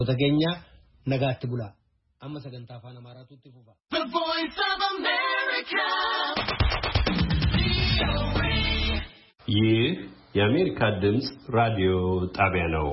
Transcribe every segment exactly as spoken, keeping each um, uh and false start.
ወተገኛ ነጋት ብላ አማ ሰገንታ አፋን አማራቱ ትፉፋ The Voice of America ይህ የአሜሪካ ድምጽ ራዲዮ ጣቢያ ነው።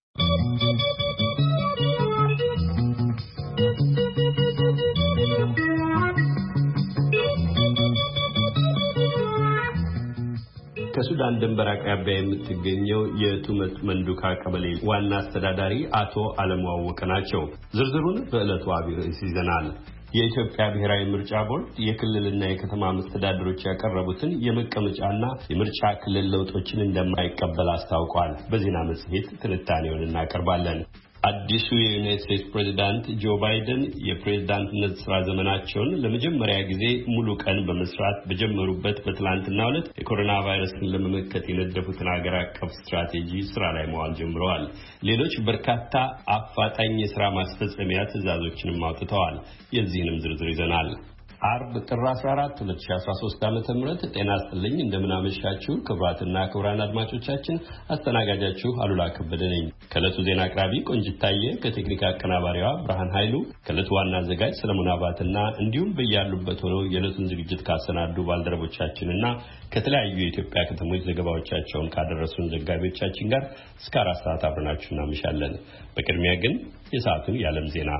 ከሱዳን ድንበር አቅራቢያ የምትገኘው የቱመት መንዱካ ቀበሌ ዋና አስተዳዳሪ አቶ አለማወቅ ናቸው። ዝርዝሩን በዕለቱ አብይ ርዕስ ይዘናል። የኢትዮጵያ ብሔራዊ ምርጫ ቦርድ የክልልና የከተማ መስተዳድሮች ያቀረቡትን የመቀመጫና የምርጫ ክልል ለውጦችን እንደማይቀበል አስታውቋል። በዜና መጽሔት ትንታኔውን እናቀርባለን። አዲሱ የዩናይትድ ስቴትስ ፕሬዝዳንት ጆ ባይደን የፕሬዝዳንትነት ስራ ዘመናቸውን ለመጀመሪያ ጊዜ ሙሉ ቀን በመስራት በጀመሩበት በትላንትናው ዕለት የኮሮና ቫይረስን ለመመከት የነደፉትን ሀገር አቀፍ ስትራቴጂ ስራ ላይ መዋል ጀምረዋል። ሌሎች በርካታ አፋጣኝ የስራ ማስፈጸሚያ ትዕዛዞችንም አውጥተዋል። የዚህንም ዝርዝር ይዘናል። አርብ ጥር አስራ አራት ሁለት ሺህ አስራ ሶስት ዓመተ ምህረት ጤና ይስጥልኝ። እንደምን አመሻችሁ ክቡራትና ክቡራን አድማጮቻችን። አስተናጋጃችሁ አሉላ ከበደ ነኝ። ከዕለቱ ዜና አቅራቢ ቆንጂት ታየ፣ ከቴክኒክ አቀናባሪዋ ብርሃን ኃይሉ፣ ከዕለቱ ዋና አዘጋጅ ሰለሞን አባትና እንዲሁም በያሉበት ሆነው የዕለቱን ዝግጅት ካሰናዱ ባልደረቦቻችንና ከተለያዩ የኢትዮጵያ ከተሞች ዘገባዎቻቸውን ካደረሱን ዘጋቢዎቻችን ጋር እስከ አራት ሰዓት አብረናችሁ እናመሻለን። በቅድሚያ ግን የሰዓቱን የዓለም ዜና።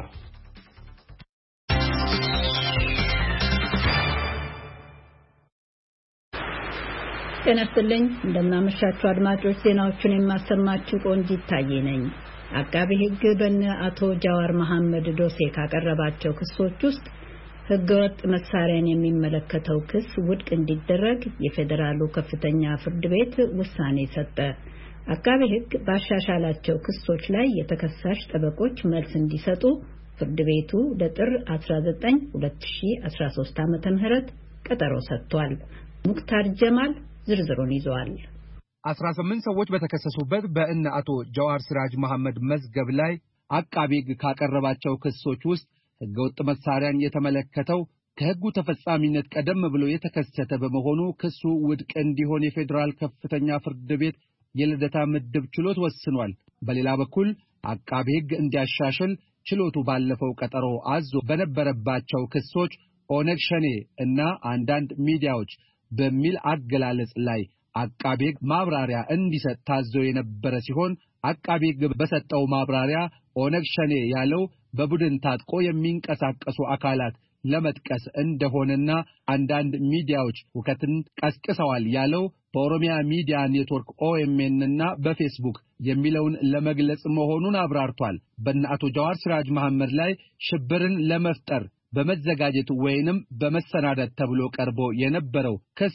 ጤና ይስጥልኝ። እንደምን አመሻችሁ አድማጮች። ዜናዎቹን የማሰማችሁ ቆንጂት ታየ ነኝ። አቃቤ ሕግ በእነ አቶ ጃዋር መሐመድ ዶሴ ካቀረባቸው ክሶች ውስጥ ህገወጥ መሳሪያን የሚመለከተው ክስ ውድቅ እንዲደረግ የፌዴራሉ ከፍተኛ ፍርድ ቤት ውሳኔ ሰጠ። አቃቤ ሕግ ባሻሻላቸው ክሶች ላይ የተከሳሽ ጠበቆች መልስ እንዲሰጡ ፍርድ ቤቱ ለጥር አስራ ዘጠኝ ሁለት ሺህ አስራ ሶስት ዓመተ ምህረት ቀጠሮ ሰጥቷል። ሙክታር ጀማል ዝርዝሩን ይዟል። አስራ ስምንት ሰዎች በተከሰሱበት በእነ አቶ ጃዋር ሲራጅ መሐመድ መዝገብ ላይ አቃቤ ሕግ ካቀረባቸው ክሶች ውስጥ ህገወጥ መሳሪያን የተመለከተው ከህጉ ተፈጻሚነት ቀደም ብሎ የተከሰተ በመሆኑ ክሱ ውድቅ እንዲሆን የፌዴራል ከፍተኛ ፍርድ ቤት የልደታ ምድብ ችሎት ወስኗል። በሌላ በኩል አቃቤ ሕግ እንዲያሻሽል ችሎቱ ባለፈው ቀጠሮ አዞ በነበረባቸው ክሶች ኦነግ ሸኔ እና አንዳንድ ሚዲያዎች በሚል አገላለጽ ላይ አቃቤ ሕግ ማብራሪያ እንዲሰጥ ታዞ የነበረ ሲሆን አቃቤ ሕግ በሰጠው ማብራሪያ ኦነግ ሸኔ ያለው በቡድን ታጥቆ የሚንቀሳቀሱ አካላት ለመጥቀስ እንደሆነና አንዳንድ ሚዲያዎች ሁከትን ቀስቅሰዋል ያለው በኦሮሚያ ሚዲያ ኔትወርክ ኦኤምኤን እና በፌስቡክ የሚለውን ለመግለጽ መሆኑን አብራርቷል። በእነ አቶ ጃዋር ሲራጅ መሐመድ ላይ ሽብርን ለመፍጠር በመዘጋጀት ወይንም በመሰናዳት ተብሎ ቀርቦ የነበረው ክስ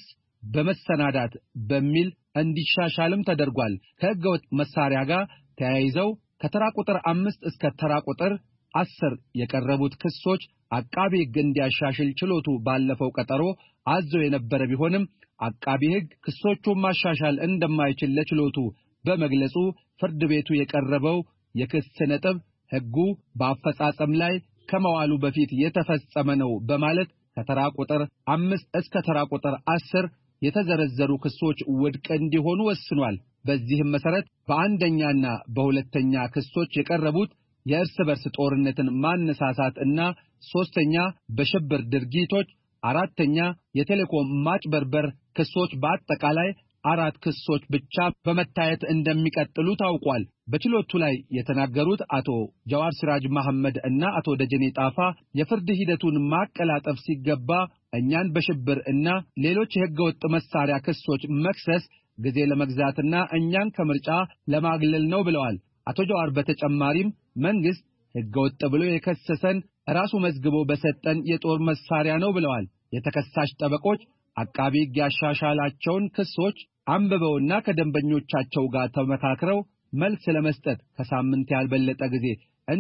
በመሰናዳት በሚል እንዲሻሻልም ተደርጓል። ከህገወጥ መሳሪያ ጋር ተያይዘው ከተራ ቁጥር አምስት እስከ ተራ ቁጥር አስር የቀረቡት ክሶች አቃቤ ሕግ እንዲያሻሽል ችሎቱ ባለፈው ቀጠሮ አዞ የነበረ ቢሆንም አቃቤ ሕግ ክሶቹን ማሻሻል እንደማይችል ለችሎቱ በመግለጹ ፍርድ ቤቱ የቀረበው የክስ ነጥብ ህጉ በአፈጻጸም ላይ ከመዋሉ በፊት የተፈጸመ ነው በማለት ከተራ ቁጥር አምስት እስከ ተራ ቁጥር አስር የተዘረዘሩ ክሶች ውድቅ እንዲሆኑ ወስኗል። በዚህም መሰረት በአንደኛና በሁለተኛ ክሶች የቀረቡት የእርስ በርስ ጦርነትን ማነሳሳት እና ሶስተኛ በሽብር ድርጊቶች፣ አራተኛ የቴሌኮም ማጭበርበር ክሶች በአጠቃላይ አራት ክሶች ብቻ በመታየት እንደሚቀጥሉ ታውቋል። በችሎቱ ላይ የተናገሩት አቶ ጃዋር ሲራጅ መሐመድ እና አቶ ደጀኔ ጣፋ የፍርድ ሂደቱን ማቀላጠፍ ሲገባ እኛን በሽብር እና ሌሎች የህገወጥ መሳሪያ ክሶች መክሰስ ጊዜ ለመግዛትና እኛን ከምርጫ ለማግለል ነው ብለዋል። አቶ ጃዋር በተጨማሪም መንግስት ህገወጥ ብሎ የከሰሰን ራሱ መዝግቦ በሰጠን የጦር መሳሪያ ነው ብለዋል። የተከሳሽ ጠበቆች አቃቤ ሕግ ያሻሻላቸውን ክሶች አንብበውና ከደንበኞቻቸው ጋር ተመካክረው መልስ ለመስጠት ከሳምንት ያልበለጠ ጊዜ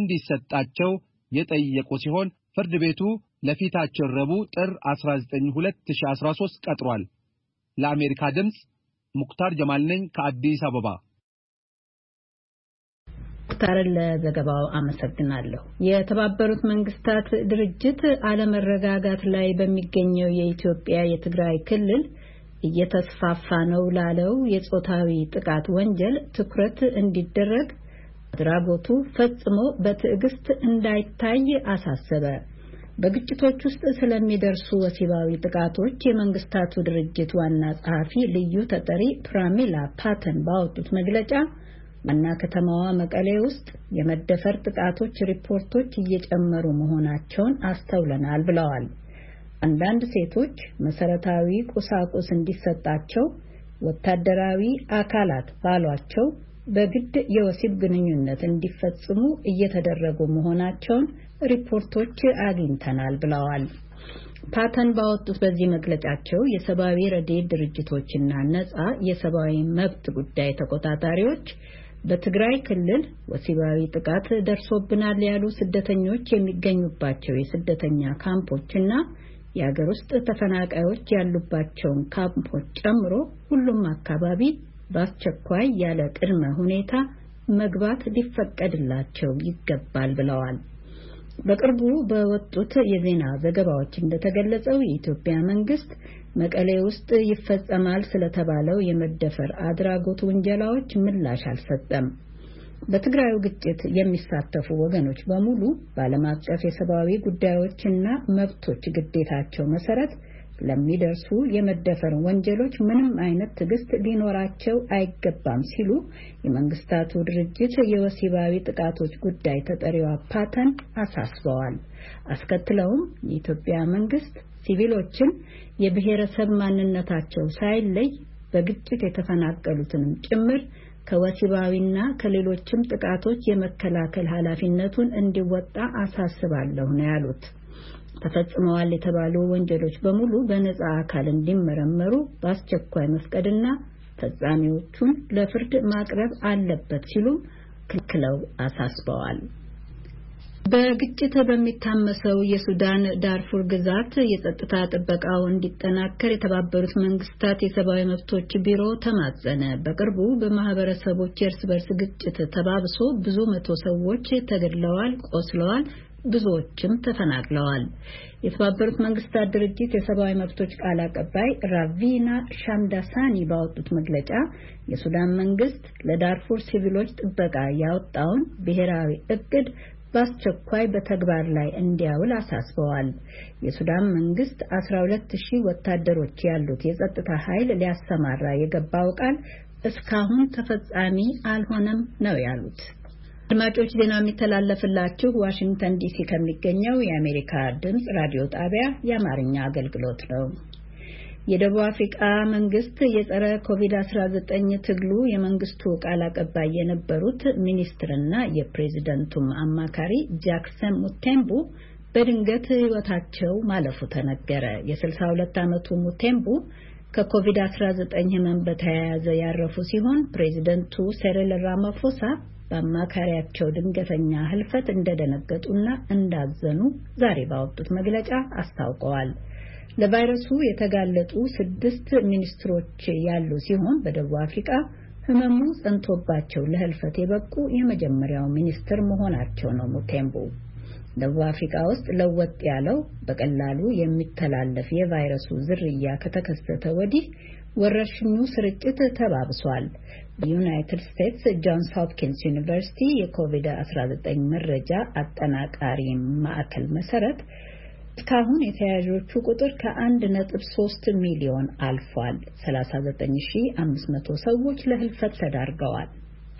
እንዲሰጣቸው የጠየቁ ሲሆን ፍርድ ቤቱ ለፊታችን ረቡዕ ጥር አስራ ዘጠኝ ሁለት ሺህ አስራ ሶስት ቀጥሯል። ለአሜሪካ ድምጽ ሙክታር ጀማል ነኝ ከአዲስ አበባ። ሙክታርን ለዘገባው አመሰግናለሁ። የተባበሩት መንግስታት ድርጅት አለመረጋጋት ላይ በሚገኘው የኢትዮጵያ የትግራይ ክልል እየተስፋፋ ነው ላለው የጾታዊ ጥቃት ወንጀል ትኩረት እንዲደረግ አድራጎቱ ፈጽሞ በትዕግስት እንዳይታይ አሳሰበ። በግጭቶች ውስጥ ስለሚደርሱ ወሲባዊ ጥቃቶች የመንግስታቱ ድርጅት ዋና ጸሐፊ ልዩ ተጠሪ ፕራሚላ ፓተን ባወጡት መግለጫ ዋና ከተማዋ መቀሌ ውስጥ የመደፈር ጥቃቶች ሪፖርቶች እየጨመሩ መሆናቸውን አስተውለናል ብለዋል። አንዳንድ ሴቶች መሰረታዊ ቁሳቁስ እንዲሰጣቸው ወታደራዊ አካላት ባሏቸው በግድ የወሲብ ግንኙነት እንዲፈጽሙ እየተደረጉ መሆናቸውን ሪፖርቶች አግኝተናል ብለዋል። ፓተን ባወጡት በዚህ መግለጫቸው የሰብአዊ ረድኤት ድርጅቶችና ነፃ የሰብአዊ መብት ጉዳይ ተቆጣጣሪዎች በትግራይ ክልል ወሲባዊ ጥቃት ደርሶብናል ያሉ ስደተኞች የሚገኙባቸው የስደተኛ ካምፖችና የሀገር ውስጥ ተፈናቃዮች ያሉባቸውን ካምፖች ጨምሮ ሁሉም አካባቢ በአስቸኳይ ያለ ቅድመ ሁኔታ መግባት ሊፈቀድላቸው ይገባል ብለዋል። በቅርቡ በወጡት የዜና ዘገባዎች እንደተገለጸው የኢትዮጵያ መንግስት መቀሌ ውስጥ ይፈጸማል ስለተባለው የመደፈር አድራጎት ውንጀላዎች ምላሽ አልሰጠም። በትግራዩ ግጭት የሚሳተፉ ወገኖች በሙሉ በዓለም አቀፍ የሰብአዊ ጉዳዮችና መብቶች ግዴታቸው መሰረት ለሚደርሱ የመደፈር ወንጀሎች ምንም አይነት ትዕግስት ሊኖራቸው አይገባም ሲሉ የመንግስታቱ ድርጅት የወሲባዊ ጥቃቶች ጉዳይ ተጠሪዋ ፓተን አሳስበዋል። አስከትለውም የኢትዮጵያ መንግስት ሲቪሎችን የብሔረሰብ ማንነታቸው ሳይለይ በግጭት የተፈናቀሉትንም ጭምር ከወሲባዊና ከሌሎችም ጥቃቶች የመከላከል ኃላፊነቱን እንዲወጣ አሳስባለሁ ነው ያሉት። ተፈጽመዋል የተባሉ ወንጀሎች በሙሉ በነፃ አካል እንዲመረመሩ በአስቸኳይ መፍቀድና ፈጻሚዎቹን ለፍርድ ማቅረብ አለበት ሲሉ ክልክለው አሳስበዋል። በግጭት በሚታመሰው የሱዳን ዳርፉር ግዛት የጸጥታ ጥበቃው እንዲጠናከር የተባበሩት መንግስታት የሰብአዊ መብቶች ቢሮ ተማጸነ። በቅርቡ በማህበረሰቦች የእርስ በርስ ግጭት ተባብሶ ብዙ መቶ ሰዎች ተገድለዋል፣ ቆስለዋል፣ ብዙዎችም ተፈናቅለዋል። የተባበሩት መንግስታት ድርጅት የሰብአዊ መብቶች ቃል አቀባይ ራቪና ሻምዳሳኒ ባወጡት መግለጫ የሱዳን መንግስት ለዳርፉር ሲቪሎች ጥበቃ ያወጣውን ብሔራዊ እቅድ በአስቸኳይ በተግባር ላይ እንዲያውል አሳስበዋል። የሱዳን መንግስት አስራ ሁለት ሺህ ወታደሮች ያሉት የጸጥታ ኃይል ሊያሰማራ የገባው ቃል እስካሁን ተፈጻሚ አልሆነም ነው ያሉት። አድማጮች ዜና የሚተላለፍላችሁ ዋሽንግተን ዲሲ ከሚገኘው የአሜሪካ ድምጽ ራዲዮ ጣቢያ የአማርኛ አገልግሎት ነው። የደቡብ አፍሪካ መንግስት የጸረ ኮቪድ አስራ ዘጠኝ ትግሉ የመንግስቱ ቃል አቀባይ የነበሩት ሚኒስትርና የፕሬዝደንቱም አማካሪ ጃክሰን ሙቴምቡ በድንገት ህይወታቸው ማለፉ ተነገረ። የስልሳ ሁለት ዓመቱ ሙቴምቡ ከኮቪድ አስራ ዘጠኝ ህመም በተያያዘ ያረፉ ሲሆን ፕሬዝደንቱ ሴሪል ራማፎሳ በአማካሪያቸው ድንገተኛ ህልፈት እንደደነገጡና እንዳዘኑ ዛሬ ባወጡት መግለጫ አስታውቀዋል። ለቫይረሱ የተጋለጡ ስድስት ሚኒስትሮች ያሉ ሲሆን በደቡብ አፍሪካ ህመሙ ጸንቶባቸው ለህልፈት የበቁ የመጀመሪያው ሚኒስትር መሆናቸው ነው። ሙቴምቡ ደቡብ አፍሪካ ውስጥ ለወጥ ያለው በቀላሉ የሚተላለፍ የቫይረሱ ዝርያ ከተከሰተ ወዲህ ወረርሽኙ ስርጭት ተባብሷል። በዩናይትድ ስቴትስ ጆንስ ሆፕኪንስ ዩኒቨርሲቲ የኮቪድ አስራ ዘጠኝ መረጃ አጠናቃሪ ማዕከል መሰረት እስካሁን የተያዦቹ ቁጥር ከአንድ ነጥብ ሶስት ሚሊዮን አልፏል። ሰላሳ ዘጠኝ ሺህ አምስት መቶ ሰዎች ለህልፈት ተዳርገዋል።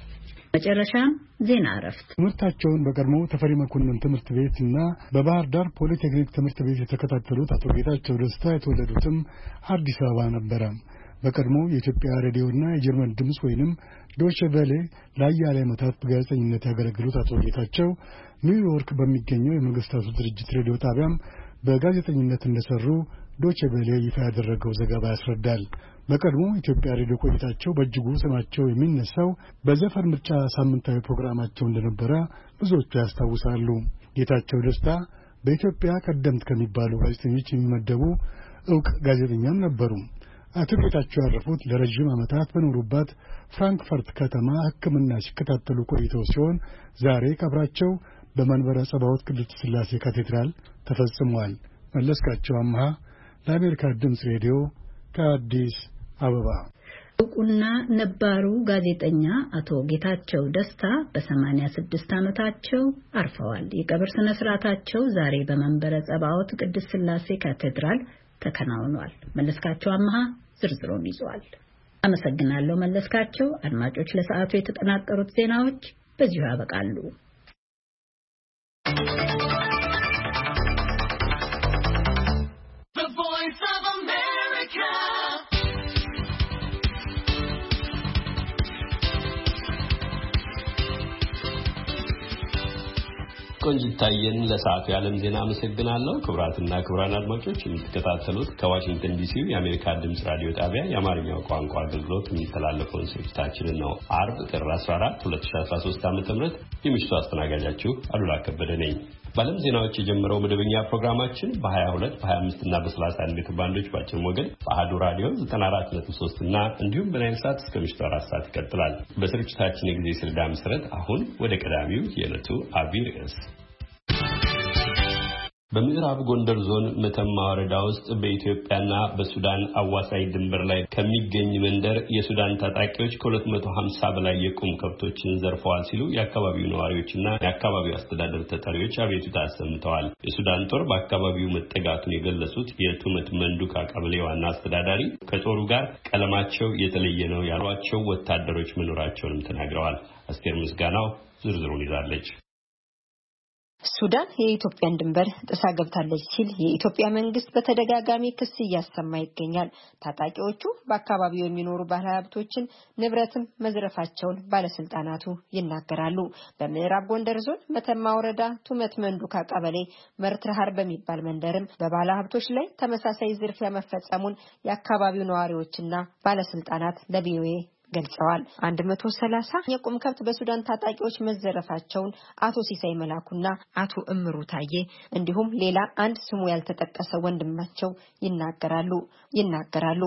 መጨረሻም ዜና እረፍት። ትምህርታቸውን በቀድሞ ተፈሪ መኮንን ትምህርት ቤትና በባህር ዳር ፖሊቴክኒክ ትምህርት ቤት የተከታተሉት አቶ ጌታቸው ደስታ የተወለዱትም አዲስ አበባ ነበረ። በቀድሞ የኢትዮጵያ ሬዲዮና የጀርመን ድምጽ ወይንም ዶቼ ቬለ ለአያሌ ዓመታት በጋዜጠኝነት ያገለግሉት አቶ ጌታቸው ኒውዮርክ በሚገኘው የመንግስታቱ ድርጅት ሬዲዮ ጣቢያም በጋዜጠኝነት እንደሰሩ ዶቼ ቬለ ይፋ ያደረገው ዘገባ ያስረዳል። በቀድሞ ኢትዮጵያ ሬዲዮ ቆይታቸው በእጅጉ ስማቸው የሚነሳው በዘፈን ምርጫ ሳምንታዊ ፕሮግራማቸው እንደነበረ ብዙዎቹ ያስታውሳሉ። ጌታቸው ደስታ በኢትዮጵያ ቀደምት ከሚባሉ ጋዜጠኞች የሚመደቡ ዕውቅ ጋዜጠኛም ነበሩ። አቶ ጌታቸው ያረፉት ለረጅም ዓመታት በኖሩባት ፍራንክፈርት ከተማ ሕክምና ሲከታተሉ ቆይተው ሲሆን ዛሬ ቀብራቸው በመንበረ ጸባዖት ቅድስት ሥላሴ ካቴድራል ተፈጽሟል። መለስካቸው አምሃ ለአሜሪካ ድምፅ ሬዲዮ ከአዲስ አበባ። እውቁና ነባሩ ጋዜጠኛ አቶ ጌታቸው ደስታ በ86 ዓመታቸው አርፈዋል። የቀብር ስነ ስርዓታቸው ዛሬ በመንበረ ጸባዖት ቅድስት ሥላሴ ካቴድራል ተከናውኗል። መለስካቸው አማሃ ዝርዝሩን ይዟል። አመሰግናለሁ መለስካቸው። አድማጮች ለሰዓቱ የተጠናቀሩት ዜናዎች በዚሁ ያበቃሉ። ቆንጅታየን ለሰዓቱ የዓለም ዜና አመሰግናለሁ። ክቡራትና ክቡራን አድማጮች የምትከታተሉት ከዋሽንግተን ዲሲ የአሜሪካ ድምጽ ራዲዮ ጣቢያ የአማርኛው ቋንቋ አገልግሎት የሚተላለፈውን ስርጭታችንን ነው። አርብ ጥር አስራ አራት ሁለት ሺህ አስራ ሶስት ዓመተ ምህረት የምሽቱ አስተናጋጃችሁ አሉላ ከበደ ነኝ። ባለም ዜናዎች የጀመረው መደበኛ ፕሮግራማችን በ22 በ25 እና በ31 ሜትር ባንዶች ባጭር ሞገድ በአሃዱ ራዲዮ ዘጠና አራት ነጥብ ሶስት እና እንዲሁም በናይል ሳት እስከ ምሽቱ አራት ሰዓት ይቀጥላል። በስርጭታችን የጊዜ ሰሌዳ መሰረት አሁን ወደ ቀዳሚው የዕለቱ አብይ ርዕስ በምዕራብ ጎንደር ዞን መተማ ወረዳ ውስጥ በኢትዮጵያና በሱዳን አዋሳኝ ድንበር ላይ ከሚገኝ መንደር የሱዳን ታጣቂዎች ከሁለት መቶ ሀምሳ በላይ የቁም ከብቶችን ዘርፈዋል ሲሉ የአካባቢው ነዋሪዎችና የአካባቢው አስተዳደር ተጠሪዎች አቤቱታ አሰምተዋል። የሱዳን ጦር በአካባቢው መጠጋቱን የገለጹት የቱመት መንዱካ ቀበሌ ዋና አስተዳዳሪ ከጦሩ ጋር ቀለማቸው የተለየ ነው ያሏቸው ወታደሮች መኖራቸውንም ተናግረዋል። አስቴር ምስጋናው ዝርዝሩን ይዛለች። ሱዳን የኢትዮጵያን ድንበር ጥሳ ገብታለች ሲል የኢትዮጵያ መንግስት በተደጋጋሚ ክስ እያሰማ ይገኛል። ታጣቂዎቹ በአካባቢው የሚኖሩ ባለሀብቶችን ንብረትም መዝረፋቸውን ባለስልጣናቱ ይናገራሉ። በምዕራብ ጎንደር ዞን መተማ ወረዳ ቱመት መንዱካ ቀበሌ መርትርሃር በሚባል መንደርም በባለሀብቶች ላይ ተመሳሳይ ዝርፊያ መፈጸሙን የአካባቢው ነዋሪዎችና ባለስልጣናት ለቪኦኤ ገልጸዋል። አንድ መቶ ሰላሳ የቁም ከብት በሱዳን ታጣቂዎች መዘረፋቸውን አቶ ሲሳይ መላኩና አቶ እምሩ ታዬ እንዲሁም ሌላ አንድ ስሙ ያልተጠቀሰ ወንድማቸው ይናገራሉ ይናገራሉ።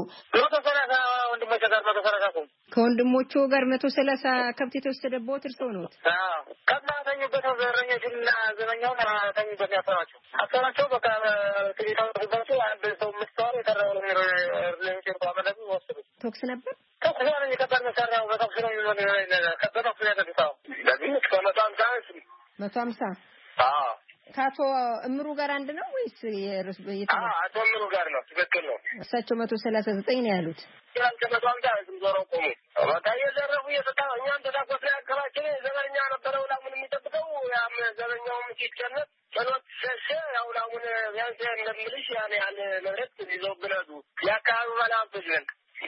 ከወንድሞቹ ጋር መቶ ሰላሳ ከብት የተወሰደበት እርሶ ነው? አዎ ከማታኙበት ዘረኞችና ዘረኛው ማታኙበት ያፈራቸው አፈራቸው በቃ ትሪታው ተባቱ አንድ ሰው ምስተዋል የተራው ነው ለሚጨር ባመለብ ወሰዱ። ቶክስ ነበር ከዛሬ የከባድ መሳሪያው በተኩስ ነው የሚሆነው። ከበተኩስ ነው ያደረገው። ለዚህ ከመጣም ታንስ መቶ ሃምሳ አዎ ካቶ እምሩ ጋር አንድ ነው ወይስ የርስ በየት ነው? አዎ አቶ እምሩ ጋር ነው። ትክክል ነው። እሳቸው መቶ ሰላሳ ዘጠኝ ነው ያሉት። ያን ከመጣም ታንስ ዞረው ቆሙ። በቃ የዘረፉ የተጣው እኛን ተዳቆት ላይ አከራችን ዘበኛ ነበረው ላሙን የሚጠብቀው ያም ዘበኛው ምትጨነቅ ጸሎት ሸሸ ያው ላሙን ቢያንስ እንደምልሽ ያን ያህል ንብረት ይዘውብናሉ። ያካባቢው ባለሀብቶች ነን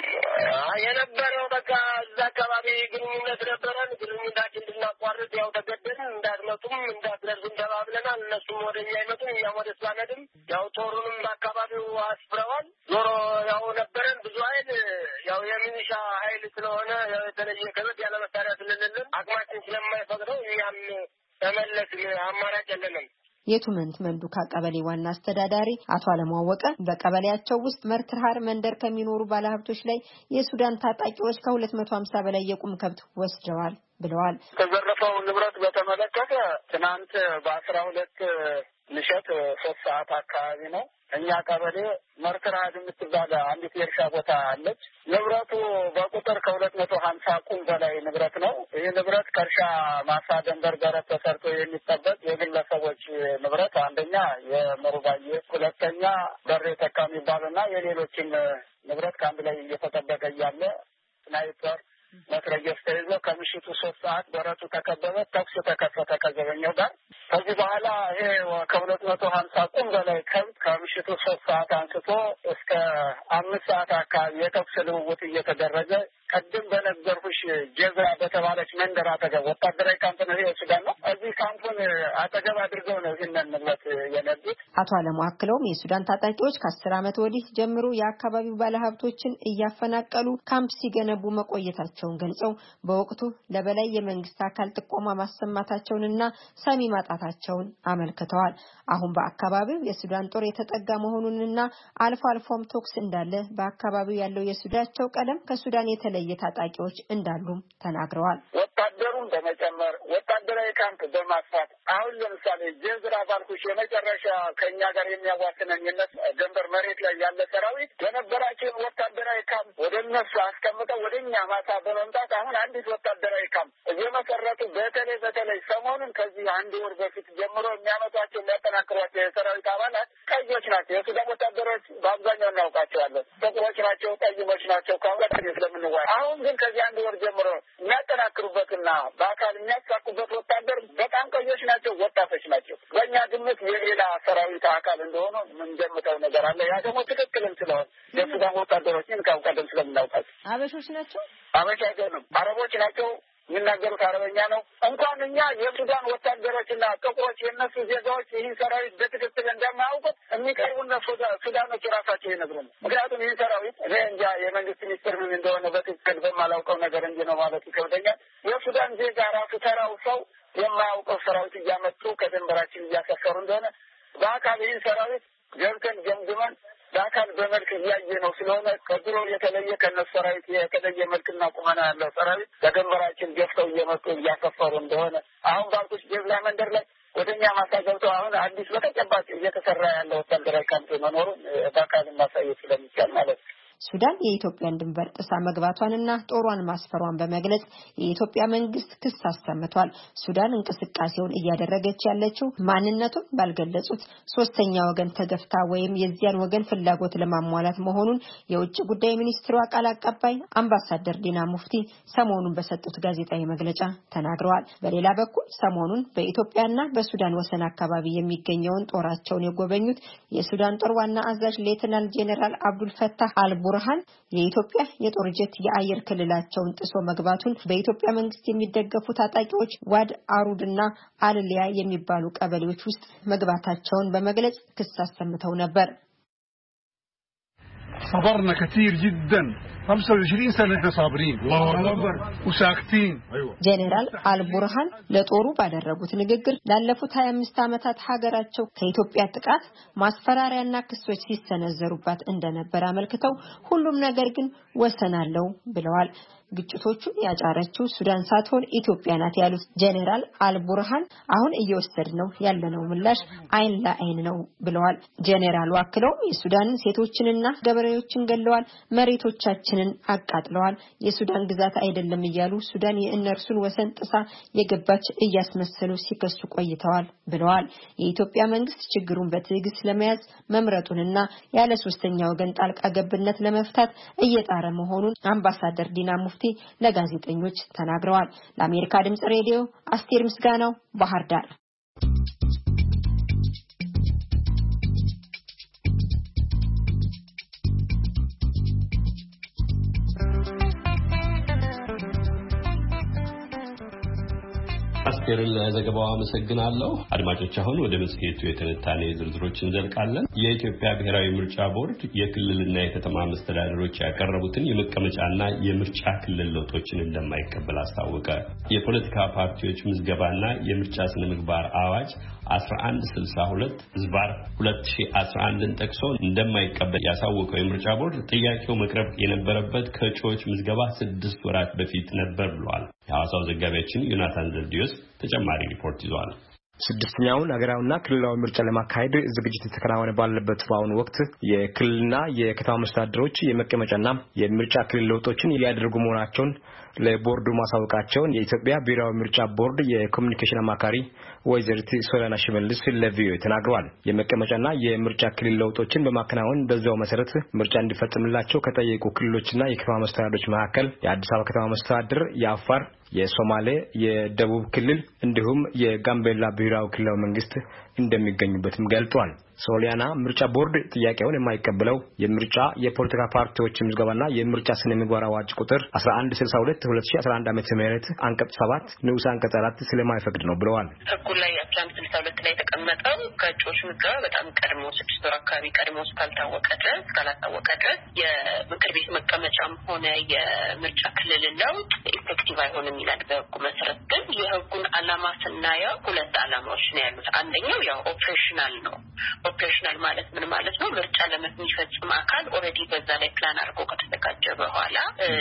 የነበረው በቃ እዛ አካባቢ ግንኙነት ነበረን። ግንኙነታችን እንድናቋርጥ ያው ተገደድን። እንዳትመጡም እንዳትደርሱም ተባብለናል። እነሱም ወደኛ አይመጡም፣ እኛም ወደ እሱ አንሄድም። ያው ጦሩንም በአካባቢው አስፍረዋል። ዞሮ ያው ነበረን ብዙ ኃይል ያው የሚኒሻ ኃይል ስለሆነ የተለየ ከበድ ያለ መሳሪያ ስለሌለን አቅማችን ስለማይፈቅደው እኛም ተመለስን። አማራጭ የለንም። የቱመት መንዱካ ቀበሌ ዋና አስተዳዳሪ አቶ አለማወቀ በቀበሌያቸው ውስጥ መርትርሃር መንደር ከሚኖሩ ባለሀብቶች ላይ የሱዳን ታጣቂዎች ከሁለት መቶ ሀምሳ በላይ የቁም ከብት ወስደዋል ብለዋል። ተዘረፈው ንብረት በተመለከተ ትናንት በአስራ ሁለት ምሽት ሶስት ሰዓት አካባቢ ነው እኛ ቀበሌ መርትርሃር የምትባል አንዲት የእርሻ ቦታ አለች። ንብረቱ በቁጥር ከሁለት መቶ ሀምሳ ቁም በላይ ንብረት ነው። ይህ ንብረት ከእርሻ ማሳ ደንበር ጋር ተሰርቶ የሚጠበቅ የግለሰቦች ንብረት አንደኛ የመሩባዬ፣ ሁለተኛ በሬ ተካ የሚባሉና የሌሎችም ንብረት ከአንድ ላይ እየተጠበቀ እያለ ስናይፐር መትረየስ ተይዞ ከምሽቱ ሶስት ሰዓት በረቱ ተከበበ። ተኩስ ተከፈተ ከዘበኛው ጋር። ከዚህ በኋላ ይሄ ከሁለት መቶ ሀምሳ ቁም በላይ ከብት ከምሽቱ ሶስት ሰዓት አንስቶ እስከ አምስት ሰዓት አካባቢ የተኩስ ልውውጥ እየተደረገ ቀደም በነገርኩሽ ጀዛ በተባለች መንደር አጠገብ ወታደራዊ ካምፕ ነው። ይሄ ሱዳን ነው። እዚህ ካምፑን አጠገብ አድርገው ነው ይህንን ንብረት የነዱት። አቶ አለሙ አክለውም የሱዳን ታጣቂዎች ከአስር ዓመት ወዲህ ጀምሮ የአካባቢው ባለሀብቶችን እያፈናቀሉ ካምፕ ሲገነቡ መቆየታቸውን ገልጸው በወቅቱ ለበላይ የመንግስት አካል ጥቆማ ማሰማታቸውንና ሰሚ ማጣታቸውን አመልክተዋል። አሁን በአካባቢው የሱዳን ጦር የተጠጋ መሆኑንና አልፎ አልፎም ቶክስ እንዳለ በአካባቢው ያለው የሱዳቸው ቀለም ከሱዳን የተለየ ታጣቂዎች እንዳሉም ተናግረዋል። ወታደሩን በመጨመር ወታደሩ ወታደራዊ ካምፕ በማስፋት አሁን ለምሳሌ ጀዝራ ባልኩሽ የመጨረሻ ከኛ ጋር የሚያዋስነኝነት ድንበር መሬት ላይ ያለ ሰራዊት የነበራቸው ወታደራዊ ካምፕ ወደ እነሱ አስቀምጠው ወደኛ ማሳ በመምጣት አሁን አንዲት ወታደራዊ ካምፕ እየመሰረቱ በተለይ በተለይ ሰሞኑን ከዚህ አንድ ወር በፊት ጀምሮ የሚያመጧቸው የሚያጠናክሯቸው የሰራዊት አባላት ቀዮች ናቸው። የሱዳን ወታደሮች በአብዛኛው እናውቃቸዋለን። ጥቁሮች ናቸው፣ ቀይሞች ናቸው። ከሁለት ስለምንዋይ አሁን ግን ከዚህ አንድ ወር ጀምሮ የሚያጠናክሩበትና በአካል የሚያሳኩበት ወታደር በጣም ቀዮች ናቸው፣ ወጣቶች ናቸው። በእኛ ግምት የሌላ ሰራዊት አካል እንደሆነ የምንገምተው ነገር አለ። ያ ደግሞ ትክክልም ስለሆነ የሱዳን ወታደሮችን ካውቀደም ስለምናውቃቸው አበሾች ናቸው። አበሻ አይደሉም፣ አረቦች ናቸው። የሚናገሩት አረበኛ ነው። እንኳን እኛ የሱዳን ወታደሮችና ጥቁሮች የነሱ ዜጋዎች ይህን ሰራዊት በትክክል እንደማያውቁት የሚቀርቡና ሱዳኖች ራሳቸው ይነግሩን። ምክንያቱም ይህን ሰራዊት እኔ እንጃ የመንግስት ሚኒስትር ምን እንደሆነ በትክክል በማላውቀው ነገር እንጂ ነው ማለት ይከብደኛል። የሱዳን ዜጋ ራሱ ተራው ሰው የማያውቀው ሰራዊት እያመጡ ከድንበራችን እያሰፈሩ እንደሆነ በአካል ይህን ሰራዊት ገብተን ገምግመን በአካል በመልክ እያየ ነው ስለሆነ ከድሮ የተለየ ከነሱ ሰራዊት የተለየ መልክና ቁመና ያለው ሰራዊት በድንበራችን ገፍተው እየመጡ እያሰፈሩ እንደሆነ አሁን ባልኩሽ ጀዝራ መንደር ላይ ወደኛ ማሳ ገብተው አሁን አዲስ በተጨባጭ እየተሰራ ያለው ወታደራዊ ካምፕ መኖሩን በአካል ማሳየት ስለሚቻል ማለት ነው። ሱዳን የኢትዮጵያን ድንበር ጥሳ መግባቷንና ጦሯን ማስፈሯን በመግለጽ የኢትዮጵያ መንግስት ክስ አሰምቷል። ሱዳን እንቅስቃሴውን እያደረገች ያለችው ማንነቱን ባልገለጹት ሶስተኛ ወገን ተገፍታ ወይም የዚያን ወገን ፍላጎት ለማሟላት መሆኑን የውጭ ጉዳይ ሚኒስትሩ ቃል አቀባይ አምባሳደር ዲና ሙፍቲ ሰሞኑን በሰጡት ጋዜጣዊ መግለጫ ተናግረዋል። በሌላ በኩል ሰሞኑን በኢትዮጵያና በሱዳን ወሰን አካባቢ የሚገኘውን ጦራቸውን የጎበኙት የሱዳን ጦር ዋና አዛዥ ሌተናል ጄኔራል አብዱል ፈታህ አልቡ ብርሃን የኢትዮጵያ የጦር ጀት የአየር ክልላቸውን ጥሶ መግባቱን በኢትዮጵያ መንግስት የሚደገፉ ታጣቂዎች ዋድ አሩድና አልሊያ የሚባሉ ቀበሌዎች ውስጥ መግባታቸውን በመግለጽ ክስ አሰምተው ነበር። صبرنا كثير جدا خمسة وعشرين سنة صابرين الله أكبر وساكتين ጀነራል አልቡርሃን ለጦሩ ባደረጉት ንግግር ላለፉት ሃያ አምስት ዓመታት ሀገራቸው ከኢትዮጵያ ጥቃት ማስፈራሪያና ክሶች ሲሰነዘሩባት እንደነበር አመልክተው ሁሉም ነገር ግን ወሰን አለው ብለዋል። ግጭቶቹን ያጫረችው ሱዳን ሳትሆን ኢትዮጵያ ናት ያሉት ጀነራል አልቡርሃን አሁን እየወሰድነው ያለነው ምላሽ አይን ለአይን ነው ብለዋል። ጀነራሉ አክለው የሱዳንን ሴቶችንና ገበሬዎችን ገለዋል፣ መሬቶቻችንን አቃጥለዋል፣ የሱዳን ግዛት አይደለም እያሉ ሱዳን የእነርሱን ወሰን ጥሳ የገባች እያስመሰሉ ሲከሱ ቆይተዋል ብለዋል። የኢትዮጵያ መንግስት ችግሩን በትዕግስት ለመያዝ መምረጡንና ያለ ሶስተኛ ወገን ጣልቃ ገብነት ለመፍታት እየጣረ መሆኑን አምባሳደር ዲና ሙፍቲ ለጋዜጠኞች ተናግረዋል። ለአሜሪካ ድምጽ ሬዲዮ አስቴር ምስጋናው ባህር ዳር። አስቴርን ለዘገባው አመሰግናለሁ። አድማጮች አሁን ወደ መጽሔቱ የትንታኔ ዝርዝሮችን እንዘልቃለን። የኢትዮጵያ ብሔራዊ ምርጫ ቦርድ የክልልና የከተማ መስተዳድሮች ያቀረቡትን የመቀመጫና የምርጫ ክልል ለውጦችን እንደማይቀበል አስታወቀ። የፖለቲካ ፓርቲዎች ምዝገባና የምርጫ ስነ ምግባር አዋጅ አስራ አንድ ስልሳ ሁለት ዝባር ሁለት ሺህ አስራ አንድን ጠቅሶ እንደማይቀበል ያሳወቀው የምርጫ ቦርድ ጥያቄው መቅረብ የነበረበት ከእጩዎች ምዝገባ ስድስት ወራት በፊት ነበር ብሏል። የሐዋሳው ዘጋቢያችን ዮናታን ዘርዲዮስ ተጨማሪ ሪፖርት ይዟል። ስድስተኛውን ሀገራዊና ክልላዊ ምርጫ ለማካሄድ ዝግጅት የተከናወነ ባለበት በአሁኑ ወቅት የክልልና የከተማ መስተዳድሮች የመቀመጫና የምርጫ ክልል ለውጦችን ያደረጉ መሆናቸውን ለቦርዱ ማሳወቃቸውን የኢትዮጵያ ብሔራዊ ምርጫ ቦርድ የኮሙኒኬሽን አማካሪ ወይዘሪት ሶሊያና ሽመልስ ለቪኦኤ ተናግረዋል። የመቀመጫና የምርጫ ክልል ለውጦችን በማከናወን በዛው መሰረት ምርጫ እንዲፈጸምላቸው ከጠየቁ ክልሎችና የከተማ መስተዳድሮች መካከል የአዲስ አበባ ከተማ መስተዳድር፣ የአፋር፣ የሶማሌ፣ የደቡብ ክልል እንዲሁም የጋምቤላ ብሔራዊ ክልላዊ መንግስት እንደሚገኙበትም ገልጿል። ሶሊያና ምርጫ ቦርድ ጥያቄውን የማይቀበለው የምርጫ የፖለቲካ ፓርቲዎች ምዝገባና የምርጫ ስነ ምግባር አዋጅ ቁጥር አስራ አንድ ስልሳ ሁለት ሁለት ሺህ አስራ አንድ ዓመተ ምህረት አንቀጽ ሰባት ንዑስ አንቀጽ አራት ስለማይፈቅድ ነው ብለዋል። ህጉ ላይ አስራ አንድ ስልሳ ሁለት ላይ የተቀመጠው ከእጩዎች ምዝገባ በጣም ቀድሞ ስድስት ወር አካባቢ ቀድሞ እስካልታወቀ ድረስ እስካላታወቀ ድረስ የምክር ቤት መቀመጫም ሆነ የምርጫ ክልል ለውጥ ኢፌክቲቭ አይሆንም ይላል በህጉ መሰረት። ግን የህጉን ዓላማ ስናየው ሁለት ዓላማዎች ነው ያሉት። አንደኛው ያው ኦፕሬሽናል ነው ኦፕሬሽናል ማለት ምን ማለት ነው? ምርጫ ለሚፈጽም አካል ኦልሬዲ በዛ ላይ ፕላን አድርጎ ከተዘጋጀ በኋላ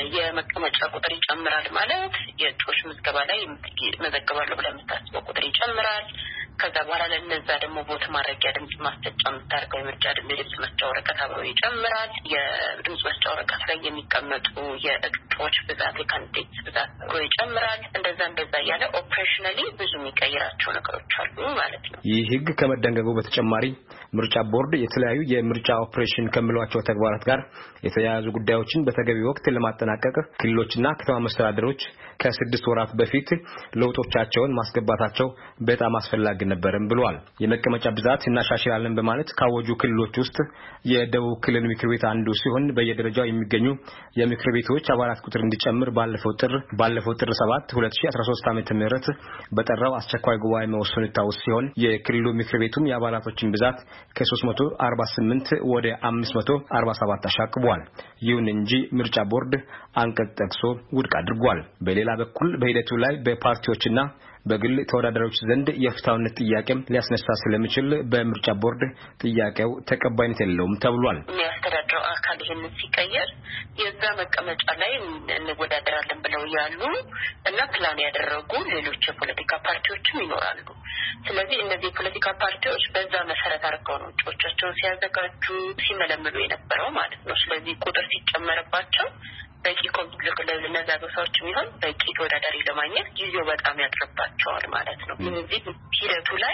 የመቀመጫ ቁጥር ይጨምራል ማለት የእጩዎች ምዝገባ ላይ መዘገባለሁ ብለህ የምታስበው ቁጥር ይጨምራል። ከዛ በኋላ ለነዛ ደግሞ ቦት ማድረጊያ ድምጽ ማስጠጫ የምታደርገው የምርጫ ድምጽ መስጫ ወረቀት አብሮ ይጨምራል። የድምጽ መስጫ ወረቀት ላይ የሚቀመጡ የእጩዎች ብዛት የካንዲዴትስ ብዛት አብሮ ይጨምራል። እንደዛ እንደዛ ያለ ኦፕሬሽናሊ ብዙ የሚቀይራቸው ነገሮች አሉ ማለት ነው። ይህ ህግ ከመደንገጉ በተጨማሪ ምርጫ ቦርድ የተለያዩ የምርጫ ኦፕሬሽን ከሚሏቸው ተግባራት ጋር የተያያዙ ጉዳዮችን በተገቢ ወቅት ለማጠናቀቅ ክልሎችና ከተማ መስተዳድሮች ከስድስት ወራት በፊት ለውጦቻቸውን ማስገባታቸው በጣም አስፈላጊ ነበርም ብሏል። የመቀመጫ ብዛት እናሻሽላለን በማለት ካወጁ ክልሎች ውስጥ የደቡብ ክልል ምክር ቤት አንዱ ሲሆን በየደረጃው የሚገኙ የምክር ቤቶች አባላት ቁጥር እንዲጨምር ባለፈው ጥር ባለፈው ጥር ሰባት ሁለት ሺህ አስራ ሶስት ዓመተ ምህረት በጠራው አስቸኳይ ጉባኤ መወሰኑ ይታወስ ሲሆን የክልሉ ምክር ቤቱም የአባላቶችን ብዛት ከሶስት መቶ አርባ ስምንት ወደ አምስት መቶ አርባ ሰባት አሻቅቧል። ይሁን እንጂ ምርጫ ቦርድ አንቀጽ ጠቅሶ ውድቅ አድርጓል። በሌላ በኩል በሂደቱ ላይ በፓርቲዎችና በግል ተወዳዳሪዎች ዘንድ የፍትሃዊነት ጥያቄም ሊያስነሳ ስለሚችል በምርጫ ቦርድ ጥያቄው ተቀባይነት የለውም ተብሏል። የሚያስተዳድረው አካል ይሄንን ሲቀየር የዛ መቀመጫ ላይ እንወዳደራለን ብለው ያሉ እና ፕላን ያደረጉ ሌሎች የፖለቲካ ፓርቲዎችም ይኖራሉ። ስለዚህ እነዚህ የፖለቲካ ፓርቲዎች በዛ መሰረት አድርገው ነው እጩዎቻቸውን ሲያዘጋጁ ሲመለምሉ የነበረው ማለት ነው። ስለዚህ ቁጥር ሲጨመርባቸው በቂ ኮምፒውተር ለነዛ ሰዎች የሚሆን በቂ ተወዳዳሪ ለማግኘት ጊዜው በጣም ያጥርባቸዋል ማለት ነው። ስለዚህ ሂደቱ ላይ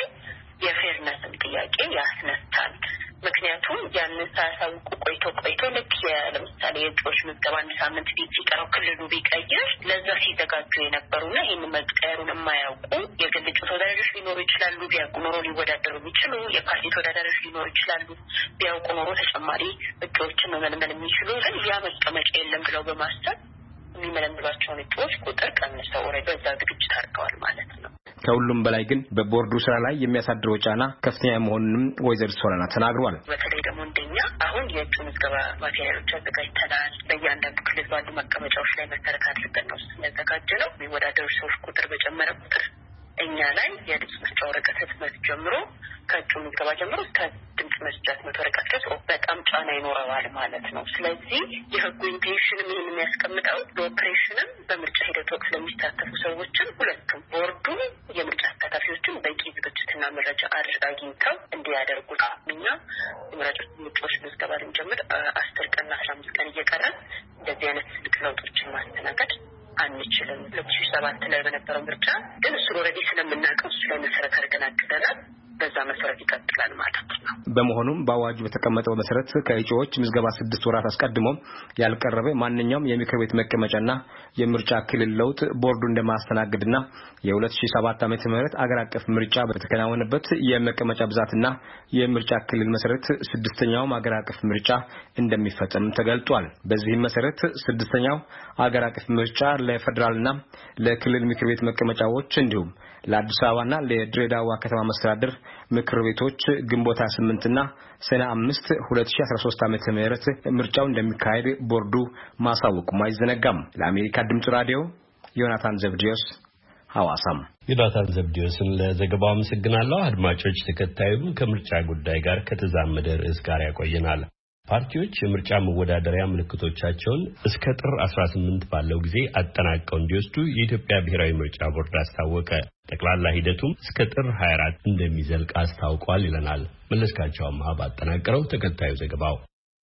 የፌርነስን ጥያቄ ያስነሳል። ምክንያቱም ያንን ሳያሳውቁ ቆይቶ ቆይቶ ልክ ለምሳሌ የእጩዎች ምዝገባ አንድ ሳምንት ቤት ሲቀረው ክልሉ ቢቀይር ለዛ ሲዘጋጁ የነበሩና ይህንን መቀየሩን የማያውቁ የግል እጩ ተወዳዳሪዎች ሊኖሩ ይችላሉ። ቢያውቁ ኖሮ ሊወዳደሩ የሚችሉ የፓርቲ ተወዳዳሪዎች ሊኖሩ ይችላሉ። ቢያውቁ ኖሮ ተጨማሪ እጩዎችን መመልመል የሚችሉ ግን ያ መቀመጫ የለም ብለው በማሰብ የሚመለምሏቸውን እጩዎች ቁጥር ቀንሰው ወደ በዛ ዝግጅት አድርገዋል ማለት ነው። ከሁሉም በላይ ግን በቦርዱ ስራ ላይ የሚያሳድረው ጫና ከፍተኛ መሆኑንም ወይዘሮ ሶላና ተናግረዋል። በተለይ ደግሞ እንደኛ አሁን የእጩ ምዝገባ ማቴሪያሎች አዘጋጅተናል። በእያንዳንዱ ክልል ባሉ መቀመጫዎች ላይ መሰረት አድርገን ነው ያዘጋጀ ነው። የሚወዳደሩ ሰዎች ቁጥር በጨመረ ቁጥር እኛ ላይ የድምጽ መስጫ ወረቀት ህትመት ጀምሮ ከእጩ ምዝገባ ጀምሮ እስከ ድምጽ መስጫ ህትመት ወረቀት ድረስ በጣም ጫና ይኖረዋል ማለት ነው። ስለዚህ የህጉ ኢንቴንሽንም ይህን የሚያስቀምጠው በኦፕሬሽንም በምርጫ ሂደት ወቅት ለሚሳተፉ ሰዎችን ሁለቱም ቦርዱ የምርጫ ተሳታፊዎችን በቂ ዝግጅትና መረጃ አድርገው እንዲያደርጉ እኛ የምረጡት ምርጫዎች ምዝገባ ልንጀምር አስር ቀን አስራ አምስት ቀን እየቀረን እንደዚህ አይነት ትልቅ ለውጦችን ማስተናገድ አንችልም። ሁለት ሺህ ሰባት ላይ በነበረው ምርጫ ግን እሱ ኦልሬዲ ስለምናውቀው እሱ ላይ መሰረት አድርገን አቅደናል። በዛ መሰረት ይቀጥላል ማለት ነው። በመሆኑም በአዋጁ በተቀመጠው መሰረት ከእጩዎች ምዝገባ ስድስት ወራት አስቀድሞ ያልቀረበ ማንኛውም የምክር ቤት መቀመጫና የምርጫ ክልል ለውጥ ቦርዱ እንደማስተናገድና የሁለት ሺህ ሰባት ዓመተ ምህረት አገር አቀፍ ምርጫ በተከናወነበት የመቀመጫ ብዛትና የምርጫ ክልል መሰረት ስድስተኛው አገር አቀፍ ምርጫ እንደሚፈጸም ተገልጿል። በዚህም መሰረት ስድስተኛው አገር አቀፍ ምርጫ ለፌደራልና ለክልል ምክር ቤት መቀመጫዎች እንዲሁም ለአዲስ አበባና ለድሬዳዋ ከተማ መስተዳድር ምክር ቤቶች ግንቦት ስምንት እና ሰኔ አምስት ሁለት ሺህ አስራ ሶስት ዓመተ ምህረት ምርጫው እንደሚካሄድ ቦርዱ ማሳወቁም አይዘነጋም። ለአሜሪካ ድምጽ ራዲዮ ዮናታን ዘብዲዮስ ሐዋሳም። ዮናታን ዘብዲዮስን ለዘገባው አመሰግናለሁ። አድማጮች ተከታዩ ከምርጫ ጉዳይ ጋር ከተዛመደ ርዕስ ጋር ያቆየናል። ፓርቲዎች የምርጫ መወዳደሪያ ምልክቶቻቸውን እስከ ጥር አስራ ስምንት ባለው ጊዜ አጠናቀው እንዲወስዱ የኢትዮጵያ ብሔራዊ ምርጫ ቦርድ አስታወቀ። ጠቅላላ ሂደቱም እስከ ጥር ሃያ አራት እንደሚዘልቅ አስታውቋል ይለናል መለስካቸው አማሃ ባጠናቀረው ተከታዩ ዘገባው።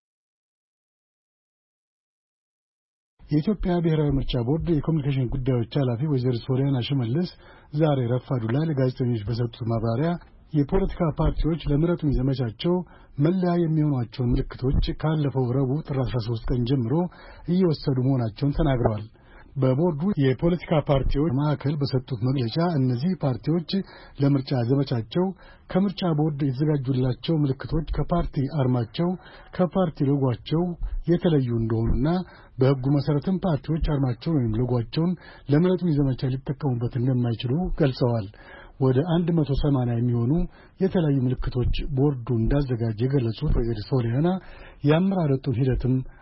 የኢትዮጵያ ብሔራዊ ምርጫ ቦርድ የኮሙኒኬሽን ጉዳዮች ኃላፊ ወይዘሮ ሶሊያና ሽመልስ ዛሬ ረፋዱ ላይ ለጋዜጠኞች በሰጡት ማብራሪያ የፖለቲካ ፓርቲዎች ለምረጡኝ ዘመቻቸው መለያ የሚሆኗቸውን ምልክቶች ካለፈው ረቡዕ ጥር አስራ ሶስት ቀን ጀምሮ እየወሰዱ መሆናቸውን ተናግረዋል። በቦርዱ የፖለቲካ ፓርቲዎች ማዕከል በሰጡት መግለጫ እነዚህ ፓርቲዎች ለምርጫ ዘመቻቸው ከምርጫ ቦርድ የተዘጋጁላቸው ምልክቶች ከፓርቲ አርማቸው ከፓርቲ ሎጓቸው የተለዩ እንደሆኑና በሕጉ መሰረትም ፓርቲዎች አርማቸውን ወይም ሎጓቸውን ለምረጡኝ ዘመቻ ሊጠቀሙበት እንደማይችሉ ገልጸዋል። ወደ አንድ መቶ ሰማንያ የሚሆኑ የተለያዩ ምልክቶች ቦርዱ እንዳዘጋጀ የገለጹት ወይዘሮ ሶሊያና የአመራረጡን ሂደትም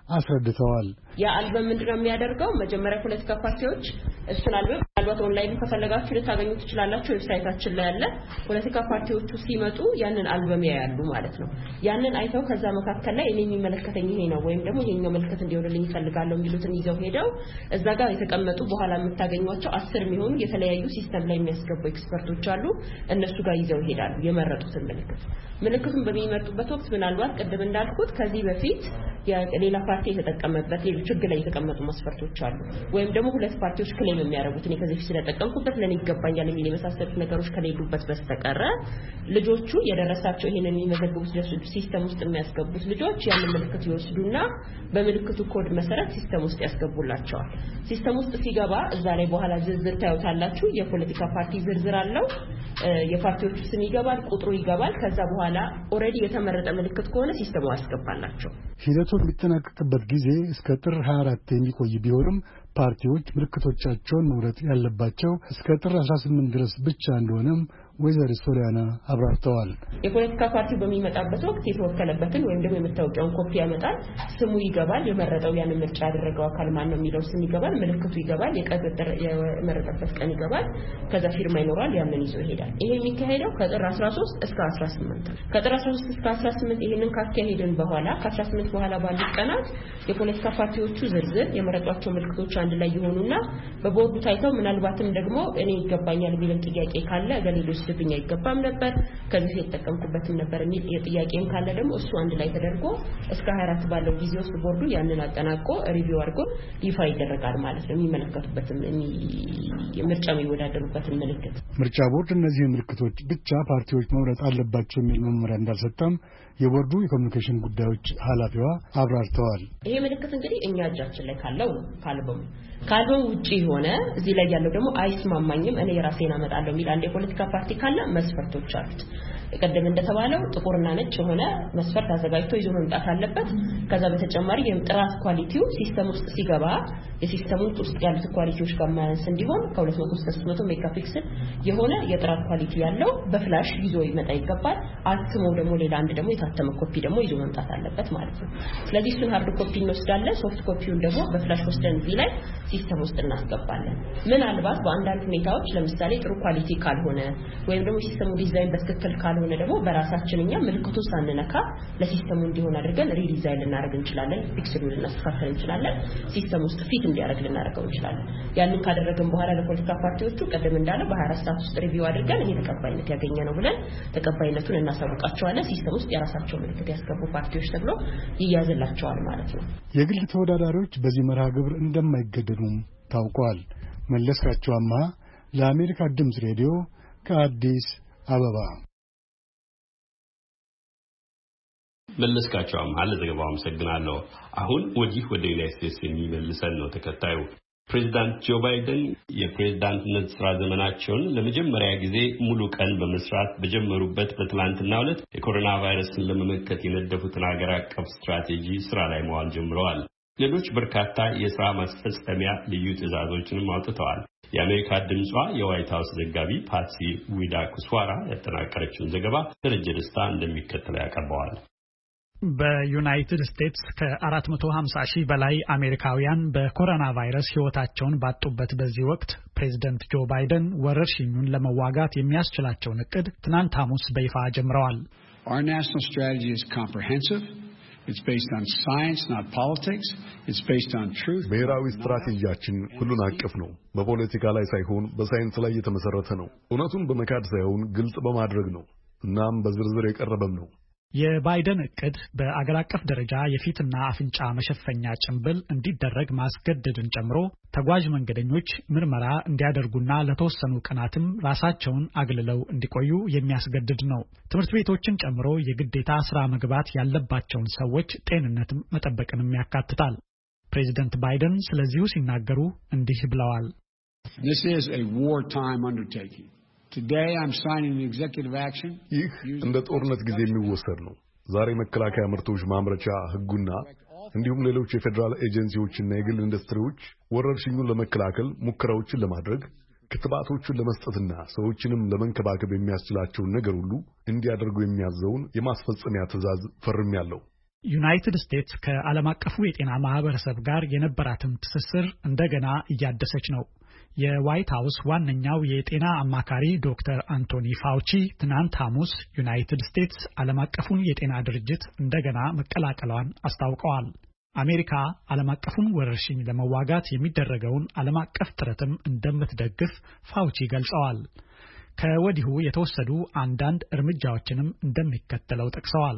አስረድተዋል። የአልበም ምንድነው የሚያደርገው? መጀመሪያ ፖለቲካ ፓርቲዎች እሱን አልበም ምናልባት ኦንላይን ከፈለጋችሁ ልታገኙ ትችላላችሁ። ዌብሳይታችን ላይ ያለ ፖለቲካ ፓርቲዎቹ ሲመጡ ያንን አልበም ያያሉ ማለት ነው። ያንን አይተው ከዛ መካከል ላይ እኔ የሚመለከተኝ ይሄ ነው ወይም ደግሞ ይሄኛው መልከት እንዲወርልኝ ይፈልጋለሁ የሚሉትን ይዘው ሄደው እዛ ጋር የተቀመጡ በኋላ የምታገኟቸው አስር የሚሆኑ የተለያዩ ሲስተም ላይ የሚያስገቡ ኤክስፐርቶች አሉ። እነሱ ጋር ይዘው ይሄዳሉ የመረጡትን ምልክት። ምልክቱን በሚመርጡበት ወቅት ምናልባት ቅድም እንዳልኩት ከዚህ በፊት የሌላ ፓርቲ የተጠቀመበት ሌሎች ህግ ላይ የተቀመጡ መስፈርቶች አሉ ወይም ደግሞ ሁለት ፓርቲዎች ክሌም የሚያደርጉት እኔ ከዚህ ስለተጠቀምኩበት ለኔ ይገባኛል የሚል የመሳሰሉት ነገሮች ከሌሉበት በስተቀር ልጆቹ የደረሳቸው ይሄንን የሚመዘግቡት ሲስተም ውስጥ የሚያስገቡት ልጆች ያንን ምልክት ይወስዱና በምልክቱ ኮድ መሰረት ሲስተም ውስጥ ያስገቡላቸዋል። ሲስተም ውስጥ ሲገባ እዛ ላይ በኋላ ዝርዝር ታዩታላችሁ። የፖለቲካ ፓርቲ ዝርዝር አለው። የፓርቲዎቹ ስም ይገባል፣ ቁጥሩ ይገባል። ከዛ በኋላ ኦሬዲ የተመረጠ ምልክት ከሆነ ሲስተሙ ያስገባላቸው። ሂደቱ የሚጠናቀቅበት ጊዜ እስከ ጥር ሃያ አራት የሚቆይ ቢሆንም ፓርቲዎች ምልክቶቻቸውን መውረጥ ያለባቸው እስከ ጥር አስራ ስምንት ድረስ ብቻ እንደሆነም ወይዘሪት ሶሊያና አብራርተዋል። የፖለቲካ ፓርቲው በሚመጣበት ወቅት የተወከለበትን ወይም ደግሞ የምታወቂያውን ኮፒ ያመጣል። ስሙ ይገባል። የመረጠው ያን ምርጫ ያደረገው አካል ማን ነው የሚለው ስም ይገባል። ምልክቱ ይገባል። የቀጥር የመረጠበት ቀን ይገባል። ከዛ ፊርማ ይኖራል። ያንን ይዞ ይሄዳል። ይሄ የሚካሄደው ከጥር አስራ ሶስት እስከ አስራ ስምንት ከጥር አስራ ሶስት እስከ አስራ ስምንት ይሄንን ካካሄድን በኋላ ከአስራ ስምንት በኋላ ባሉት ቀናት የፖለቲካ ፓርቲዎቹ ዝርዝር የመረጧቸው ምልክቶች አንድ ላይ ይሆኑና በቦርዱ ታይተው ምናልባትም ደግሞ እኔ ይገባኛል የሚል ጥያቄ ካለ ገሌሎች ልብኛ ይገባም ነበር ከዚህ የተጠቀምኩበትም ነበር የሚል ጥያቄም ካለ ደግሞ እሱ አንድ ላይ ተደርጎ እስከ ሃያ አራት ባለው ጊዜ ውስጥ ቦርዱ ያንን አጠናቆ ሪቪው አድርጎ ይፋ ይደረጋል ማለት ነው። የሚመለከቱበትም ምርጫ የሚወዳደሩበትን ምልክት ምርጫ ቦርድ እነዚህ ምልክቶች ብቻ ፓርቲዎች መውረጥ አለባቸው የሚል መመሪያ እንዳልሰጠም የቦርዱ የኮሙኒኬሽን ጉዳዮች ኃላፊዋ አብራርተዋል። ይሄ ምልክት እንግዲህ እኛ እጃችን ላይ ካለው ካልበሙ ካልበሙ ውጪ ሆነ እዚህ ላይ ያለው ደግሞ አይስማማኝም እኔ ራሴን አመጣለሁ የሚል አንድ የፖለቲካ ፓርቲ ካለ መስፈርቶች አሉት። ቀደም እንደተባለው ጥቁርና ነጭ ሆነ መስፈርት አዘጋጅቶ ይዞ መምጣት አለበት። ከዛ በተጨማሪ የጥራት ኳሊቲው ሲስተም ውስጥ ሲገባ የሲስተሙ ውስጥ ያሉት ኳሊቲዎች ከማያንስ እንዲሆን ከሁለት መቶ እስከ ሶስት መቶ ሜጋፒክሰል የሆነ የጥራት ኳሊቲ ያለው በፍላሽ ይዞ ይመጣ ይገባል። አትሞ ደግሞ ሌላ አንድ ደግሞ የታተመ ኮፒ ደግሞ ይዞ መምጣት አለበት ማለት ነው። ስለዚህ እሱን ሃርድ ኮፒ እንወስዳለን። ሶፍት ኮፒውን ደግሞ በፍላሽ ወስደን እዚህ ላይ ሲስተም ውስጥ እናስገባለን። ምናልባት በአንዳንድ ሁኔታዎች ለምሳሌ ጥሩ ኳሊቲ ካልሆነ ወይም ደግሞ ሲስተሙ ዲዛይን በትክክል ካልሆነ ደግሞ በራሳችንኛ ምልክቱን ሳንነካ ለሲስተሙ እንዲሆን አድርገን ሪዲዛይን ልናደርግ እንችላለን። ፒክሰሉን ልናስተካክል እንችላለን። ሲስተም ውስጥ ፊት እንዲያደርግ ልናደርገው እንችላለን። ያንን ካደረግን በኋላ ለፖለቲካ ፓርቲዎቹ ቀደም እንዳለ በሃያ አራት ሰዓት ውስጥ ሪቪው አድርገን ይሄ ተቀባይነት ያገኘ ነው ብለን ተቀባይነቱን እናሳውቃቸዋለን። ሲስተም ውስጥ የራሳቸው ምልክት ያስገቡ ፓርቲዎች ተብሎ ይያዝላቸዋል ማለት ነው። የግል ተወዳዳሪዎች በዚህ መርሃ ግብር እንደማይገደዱም ታውቋል። መለስካቸው አማሃ ለአሜሪካ ድምጽ ሬዲዮ ከአዲስ አበባ። መለስካቸው አማሃ ለዘገባው አመሰግናለሁ። አሁን ወዲህ ወደ ዩናይትድ ስቴትስ የሚመልሰን ነው ተከታዩ። ፕሬዝዳንት ጆ ባይደን የፕሬዝዳንትነት ስራ ዘመናቸውን ለመጀመሪያ ጊዜ ሙሉ ቀን በመስራት በጀመሩበት በትላንትናው ዕለት የኮሮና ቫይረስን ለመመከት የነደፉትን ሀገር አቀፍ ስትራቴጂ ስራ ላይ መዋል ጀምረዋል። ሌሎች በርካታ የሥራ ማስፈጸሚያ ልዩ ትዕዛዞችንም አውጥተዋል። የአሜሪካ ድምጿ የዋይት ሃውስ ዘጋቢ ፓትሲ ዊዳኩስዋራ ያጠናቀረችውን ዘገባ ደረጀ ደስታ እንደሚከተለው ያቀርበዋል። በዩናይትድ ስቴትስ ከአራት መቶ ሃምሳ ሺህ በላይ አሜሪካውያን በኮሮና ቫይረስ ሕይወታቸውን ባጡበት በዚህ ወቅት ፕሬዝዳንት ጆ ባይደን ወረርሽኙን ለመዋጋት የሚያስችላቸውን እቅድ ትናንት ሐሙስ በይፋ ጀምረዋል። Our national strategy is comprehensive. It's based on science, not politics. It's based on truth. ብሔራዊ ስትራቴጂያችን ሁሉን አቀፍ ነው። በፖለቲካ ላይ ሳይሆን በሳይንስ ላይ የተመሰረተ ነው። እውነቱን በመካድ ሳይሆን ግልጽ በማድረግ ነው። እናም በዝርዝር የቀረበም ነው። የባይደን እቅድ በአገር አቀፍ ደረጃ የፊትና አፍንጫ መሸፈኛ ጭንብል እንዲደረግ ማስገደድን ጨምሮ ተጓዥ መንገደኞች ምርመራ እንዲያደርጉና ለተወሰኑ ቀናትም ራሳቸውን አግልለው እንዲቆዩ የሚያስገድድ ነው። ትምህርት ቤቶችን ጨምሮ የግዴታ ስራ መግባት ያለባቸውን ሰዎች ጤንነት መጠበቅንም ያካትታል። ፕሬዚደንት ባይደን ስለዚሁ ሲናገሩ እንዲህ ብለዋል። This is a wartime undertaking. Today I'm signing an executive action. ይህ እንደ ጦርነት ጊዜ የሚወሰድ ነው። ዛሬ መከላከያ ምርቶች ማምረቻ ህጉና እንዲሁም ሌሎች የፌደራል ኤጀንሲዎችና የግል ኢንዱስትሪዎች ወረርሽኙን ለመከላከል ሙከራዎችን ለማድረግ ክትባቶችን ለመስጠትና ሰዎችንም ለመንከባከብ የሚያስችላቸውን ነገር ሁሉ እንዲያደርጉ የሚያዘውን የማስፈጸሚያ ትዕዛዝ ፈርሜያለሁ። ዩናይትድ ስቴትስ ከዓለም አቀፉ የጤና ማህበረሰብ ጋር የነበራትን ትስስር እንደገና እያደሰች ነው። የዋይት ሃውስ ዋነኛው የጤና አማካሪ ዶክተር አንቶኒ ፋውቺ ትናንት ሐሙስ ዩናይትድ ስቴትስ ዓለም አቀፉን የጤና ድርጅት እንደገና መቀላቀሏን አስታውቀዋል። አሜሪካ ዓለም አቀፉን ወረርሽኝ ለመዋጋት የሚደረገውን ዓለም አቀፍ ጥረትም እንደምትደግፍ ፋውቺ ገልጸዋል። ከወዲሁ የተወሰዱ አንዳንድ እርምጃዎችንም እንደሚከተለው ጠቅሰዋል።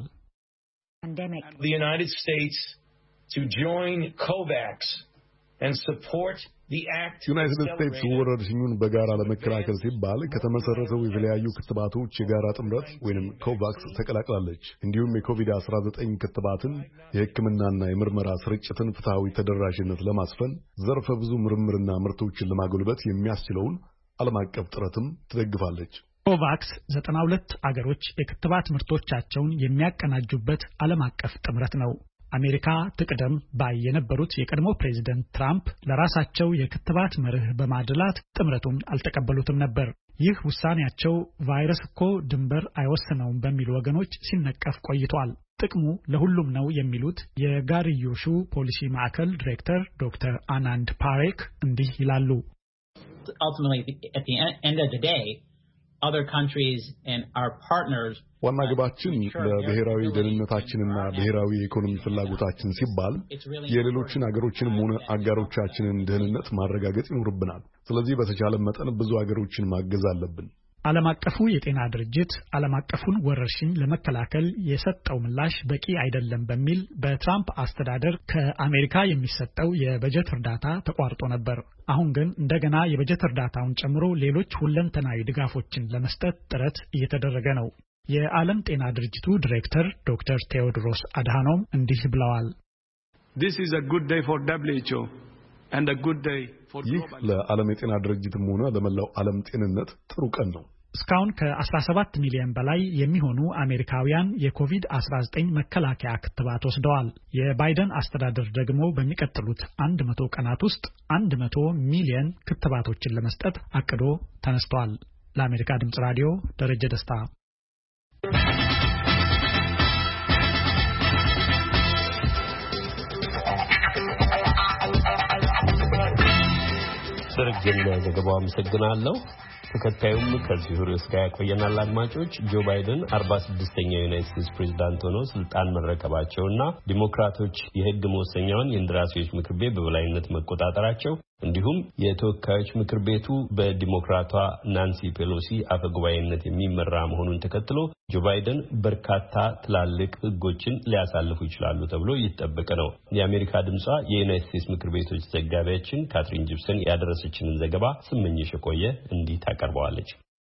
The United States to join COVAX and support the act ዩናይትድ ስቴትስ ወረርሽኙን በጋራ ለመከላከል ሲባል ከተመሰረተው የተለያዩ ክትባቶች የጋራ ጥምረት ወይንም ኮቫክስ ተቀላቅላለች። እንዲሁም የኮቪድ አስራ ዘጠኝ ክትባትን የሕክምናና የምርመራ ስርጭትን ፍትሃዊ ተደራሽነት ለማስፈን ዘርፈ ብዙ ምርምርና ምርቶችን ለማጎልበት የሚያስችለውን ዓለም አቀፍ ጥረትም ትደግፋለች። ኮቫክስ ዘጠና ሁለት አገሮች የክትባት ምርቶቻቸውን የሚያቀናጁበት ዓለም አቀፍ ጥምረት ነው። አሜሪካ ትቅደም ባይ የነበሩት የቀድሞ ፕሬዝዳንት ትራምፕ ለራሳቸው የክትባት መርህ በማድላት ጥምረቱን አልተቀበሉትም ነበር። ይህ ውሳኔያቸው ቫይረስ እኮ ድንበር አይወስነውም በሚሉ ወገኖች ሲነቀፍ ቆይቷል። ጥቅሙ ለሁሉም ነው የሚሉት የጋርዮሹ ፖሊሲ ማዕከል ዲሬክተር ዶክተር አናንድ ፓሬክ እንዲህ ይላሉ። Ultimately, at the end of the day, other countries and our partners ዋና ግባችን ለብሔራዊ ደህንነታችንና ብሔራዊ ኢኮኖሚ ፍላጎታችን ሲባል የሌሎችን አገሮችንም ሆነ አጋሮቻችንን ደህንነት ማረጋገጥ ይኖርብናል። ስለዚህ በተቻለ መጠን ብዙ አገሮችን ማገዝ አለብን። ዓለም አቀፉ የጤና ድርጅት ዓለም አቀፉን ወረርሽኝ ለመከላከል የሰጠው ምላሽ በቂ አይደለም በሚል በትራምፕ አስተዳደር ከአሜሪካ የሚሰጠው የበጀት እርዳታ ተቋርጦ ነበር። አሁን ግን እንደገና የበጀት እርዳታውን ጨምሮ ሌሎች ሁለንተናዊ ድጋፎችን ለመስጠት ጥረት እየተደረገ ነው። የዓለም ጤና ድርጅቱ ዲሬክተር ዶክተር ቴዎድሮስ አድሃኖም እንዲህ ብለዋል። This is a good day for W H O and a good day for ይህ ለዓለም የጤና ድርጅትም ሆነ ለመላው ዓለም ጤንነት ጥሩ ቀን ነው። እስካሁን ከአስራ ሰባት ሚሊዮን በላይ የሚሆኑ አሜሪካውያን የኮቪድ አስራ ዘጠኝ መከላከያ ክትባት ወስደዋል። የባይደን አስተዳደር ደግሞ በሚቀጥሉት መቶ ቀናት ውስጥ መቶ ሚሊዮን ክትባቶችን ለመስጠት አቅዶ ተነስቷል። ለአሜሪካ ድምጽ ራዲዮ ደረጀ ደስታ። ደረጀን ለዘገባው አመሰግናለሁ። ተከታዩም ከዚሁ ርዕስ ጋር ያቆየናል። አድማጮች ጆ ባይደን አርባ ስድስተኛው የዩናይትድ ስቴትስ ፕሬዝዳንት ሆነው ስልጣን መረከባቸውና ዲሞክራቶች የሕግ መወሰኛውን የእንደራሴዎች ምክር ቤት በበላይነት መቆጣጠራቸው እንዲሁም የተወካዮች ምክር ቤቱ በዲሞክራቷ ናንሲ ፔሎሲ አፈጉባኤነት የሚመራ መሆኑን ተከትሎ ጆ ባይደን በርካታ ትላልቅ ሕጎችን ሊያሳልፉ ይችላሉ ተብሎ እየተጠበቀ ነው። የአሜሪካ ድምጿ የዩናይትድ ስቴትስ ምክር ቤቶች ዘጋቢያችን ካትሪን ጂፕሰን ያደረሰችንን ዘገባ ስመኝሽ ቆየ እንዲህ ታቀርበዋለች።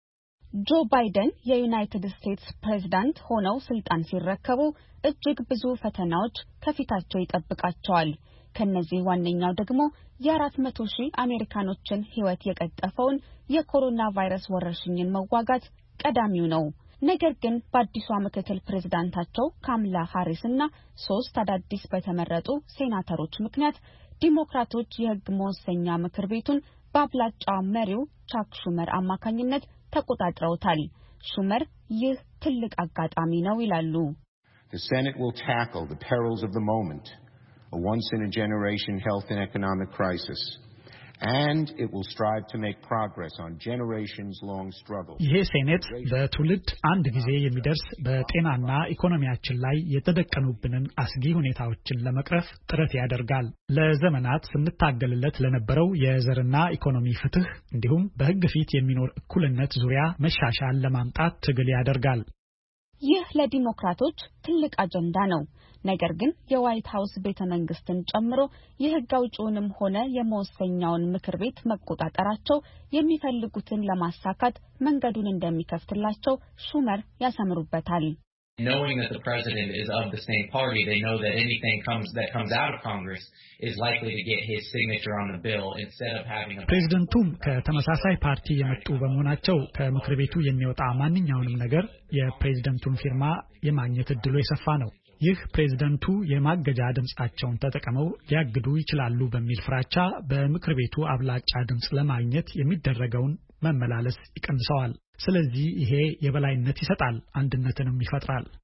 ጆ ባይደን የዩናይትድ ስቴትስ ፕሬዝዳንት ሆነው ስልጣን ሲረከቡ እጅግ ብዙ ፈተናዎች ከፊታቸው ይጠብቃቸዋል። ከነዚህ ዋነኛው ደግሞ የአራት መቶ ሺህ አሜሪካኖችን ሕይወት የቀጠፈውን የኮሮና ቫይረስ ወረርሽኝን መዋጋት ቀዳሚው ነው። ነገር ግን በአዲሷ ምክትል ፕሬዝዳንታቸው ካማላ ሃሪስ እና ሶስት አዳዲስ በተመረጡ ሴናተሮች ምክንያት ዲሞክራቶች የሕግ መወሰኛ ምክር ቤቱን በአብላጫ መሪው ቻክ ሹመር አማካኝነት ተቆጣጥረውታል። ሹመር ይህ ትልቅ አጋጣሚ ነው ይላሉ። The Senate will tackle the perils of the moment, a once-in-a-generation health and economic crisis, and it will strive to make progress on generations-long struggle. ይሄ ሴኔት በትውልድ አንድ ጊዜ የሚደርስ በጤናና ኢኮኖሚያችን ላይ የተደቀኑብንን አስጊ ሁኔታዎችን ለመቅረፍ ጥረት ያደርጋል። ለዘመናት ስንታገልለት ለነበረው የዘርና ኢኮኖሚ ፍትህ እንዲሁም በሕግ ፊት የሚኖር እኩልነት ዙሪያ መሻሻል ለማምጣት ትግል ያደርጋል። ይህ ለዲሞክራቶች ትልቅ አጀንዳ ነው። ነገር ግን የዋይት ሃውስ ቤተ መንግስትን ጨምሮ የሕግ አውጪውንም ሆነ የመወሰኛውን ምክር ቤት መቆጣጠራቸው የሚፈልጉትን ለማሳካት መንገዱን እንደሚከፍትላቸው ሹመር ያሰምሩበታል። Knowing that the president is of the same party, they know that anything comes that comes out of Congress is likely to get his signature on the bill instead of having a ፕሬዝዳንቱም ከተመሳሳይ ፓርቲ የመጡ በመሆናቸው ከምክር ቤቱ የሚወጣ ማንኛውንም ነገር የፕሬዝዳንቱን ፊርማ የማግኘት እድሉ የሰፋ ነው። ይህ ፕሬዝዳንቱ የማገጃ ድምጻቸውን ተጠቅመው ሊያግዱ ይችላሉ በሚል ፍራቻ በምክር ቤቱ አብላጫ ድምጽ ለማግኘት የሚደረገውን መመላለስ ይቀንሰዋል። ስለዚህ ይሄ የበላይነት ይሰጣል፣ አንድነትንም ይፈጥራል።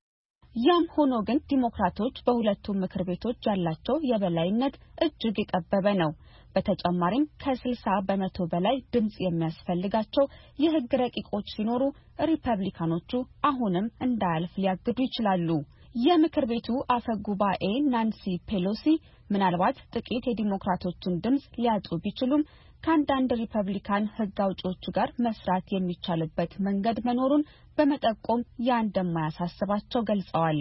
ያም ሆኖ ግን ዲሞክራቶች በሁለቱም ምክር ቤቶች ያላቸው የበላይነት እጅግ የጠበበ ነው። በተጨማሪም ከስልሳ በመቶ በላይ ድምጽ የሚያስፈልጋቸው የህግ ረቂቆች ሲኖሩ ሪፐብሊካኖቹ አሁንም እንዳያልፍ ሊያግዱ ይችላሉ። የምክር ቤቱ አፈ ጉባኤ ናንሲ ፔሎሲ ምናልባት ጥቂት የዲሞክራቶችን ድምጽ ሊያጡ ቢችሉም ከአንዳንድ ሪፐብሊካን ህግ አውጪዎቹ ጋር መስራት የሚቻልበት መንገድ መኖሩን በመጠቆም ያ እንደማያሳስባቸው ገልጸዋል።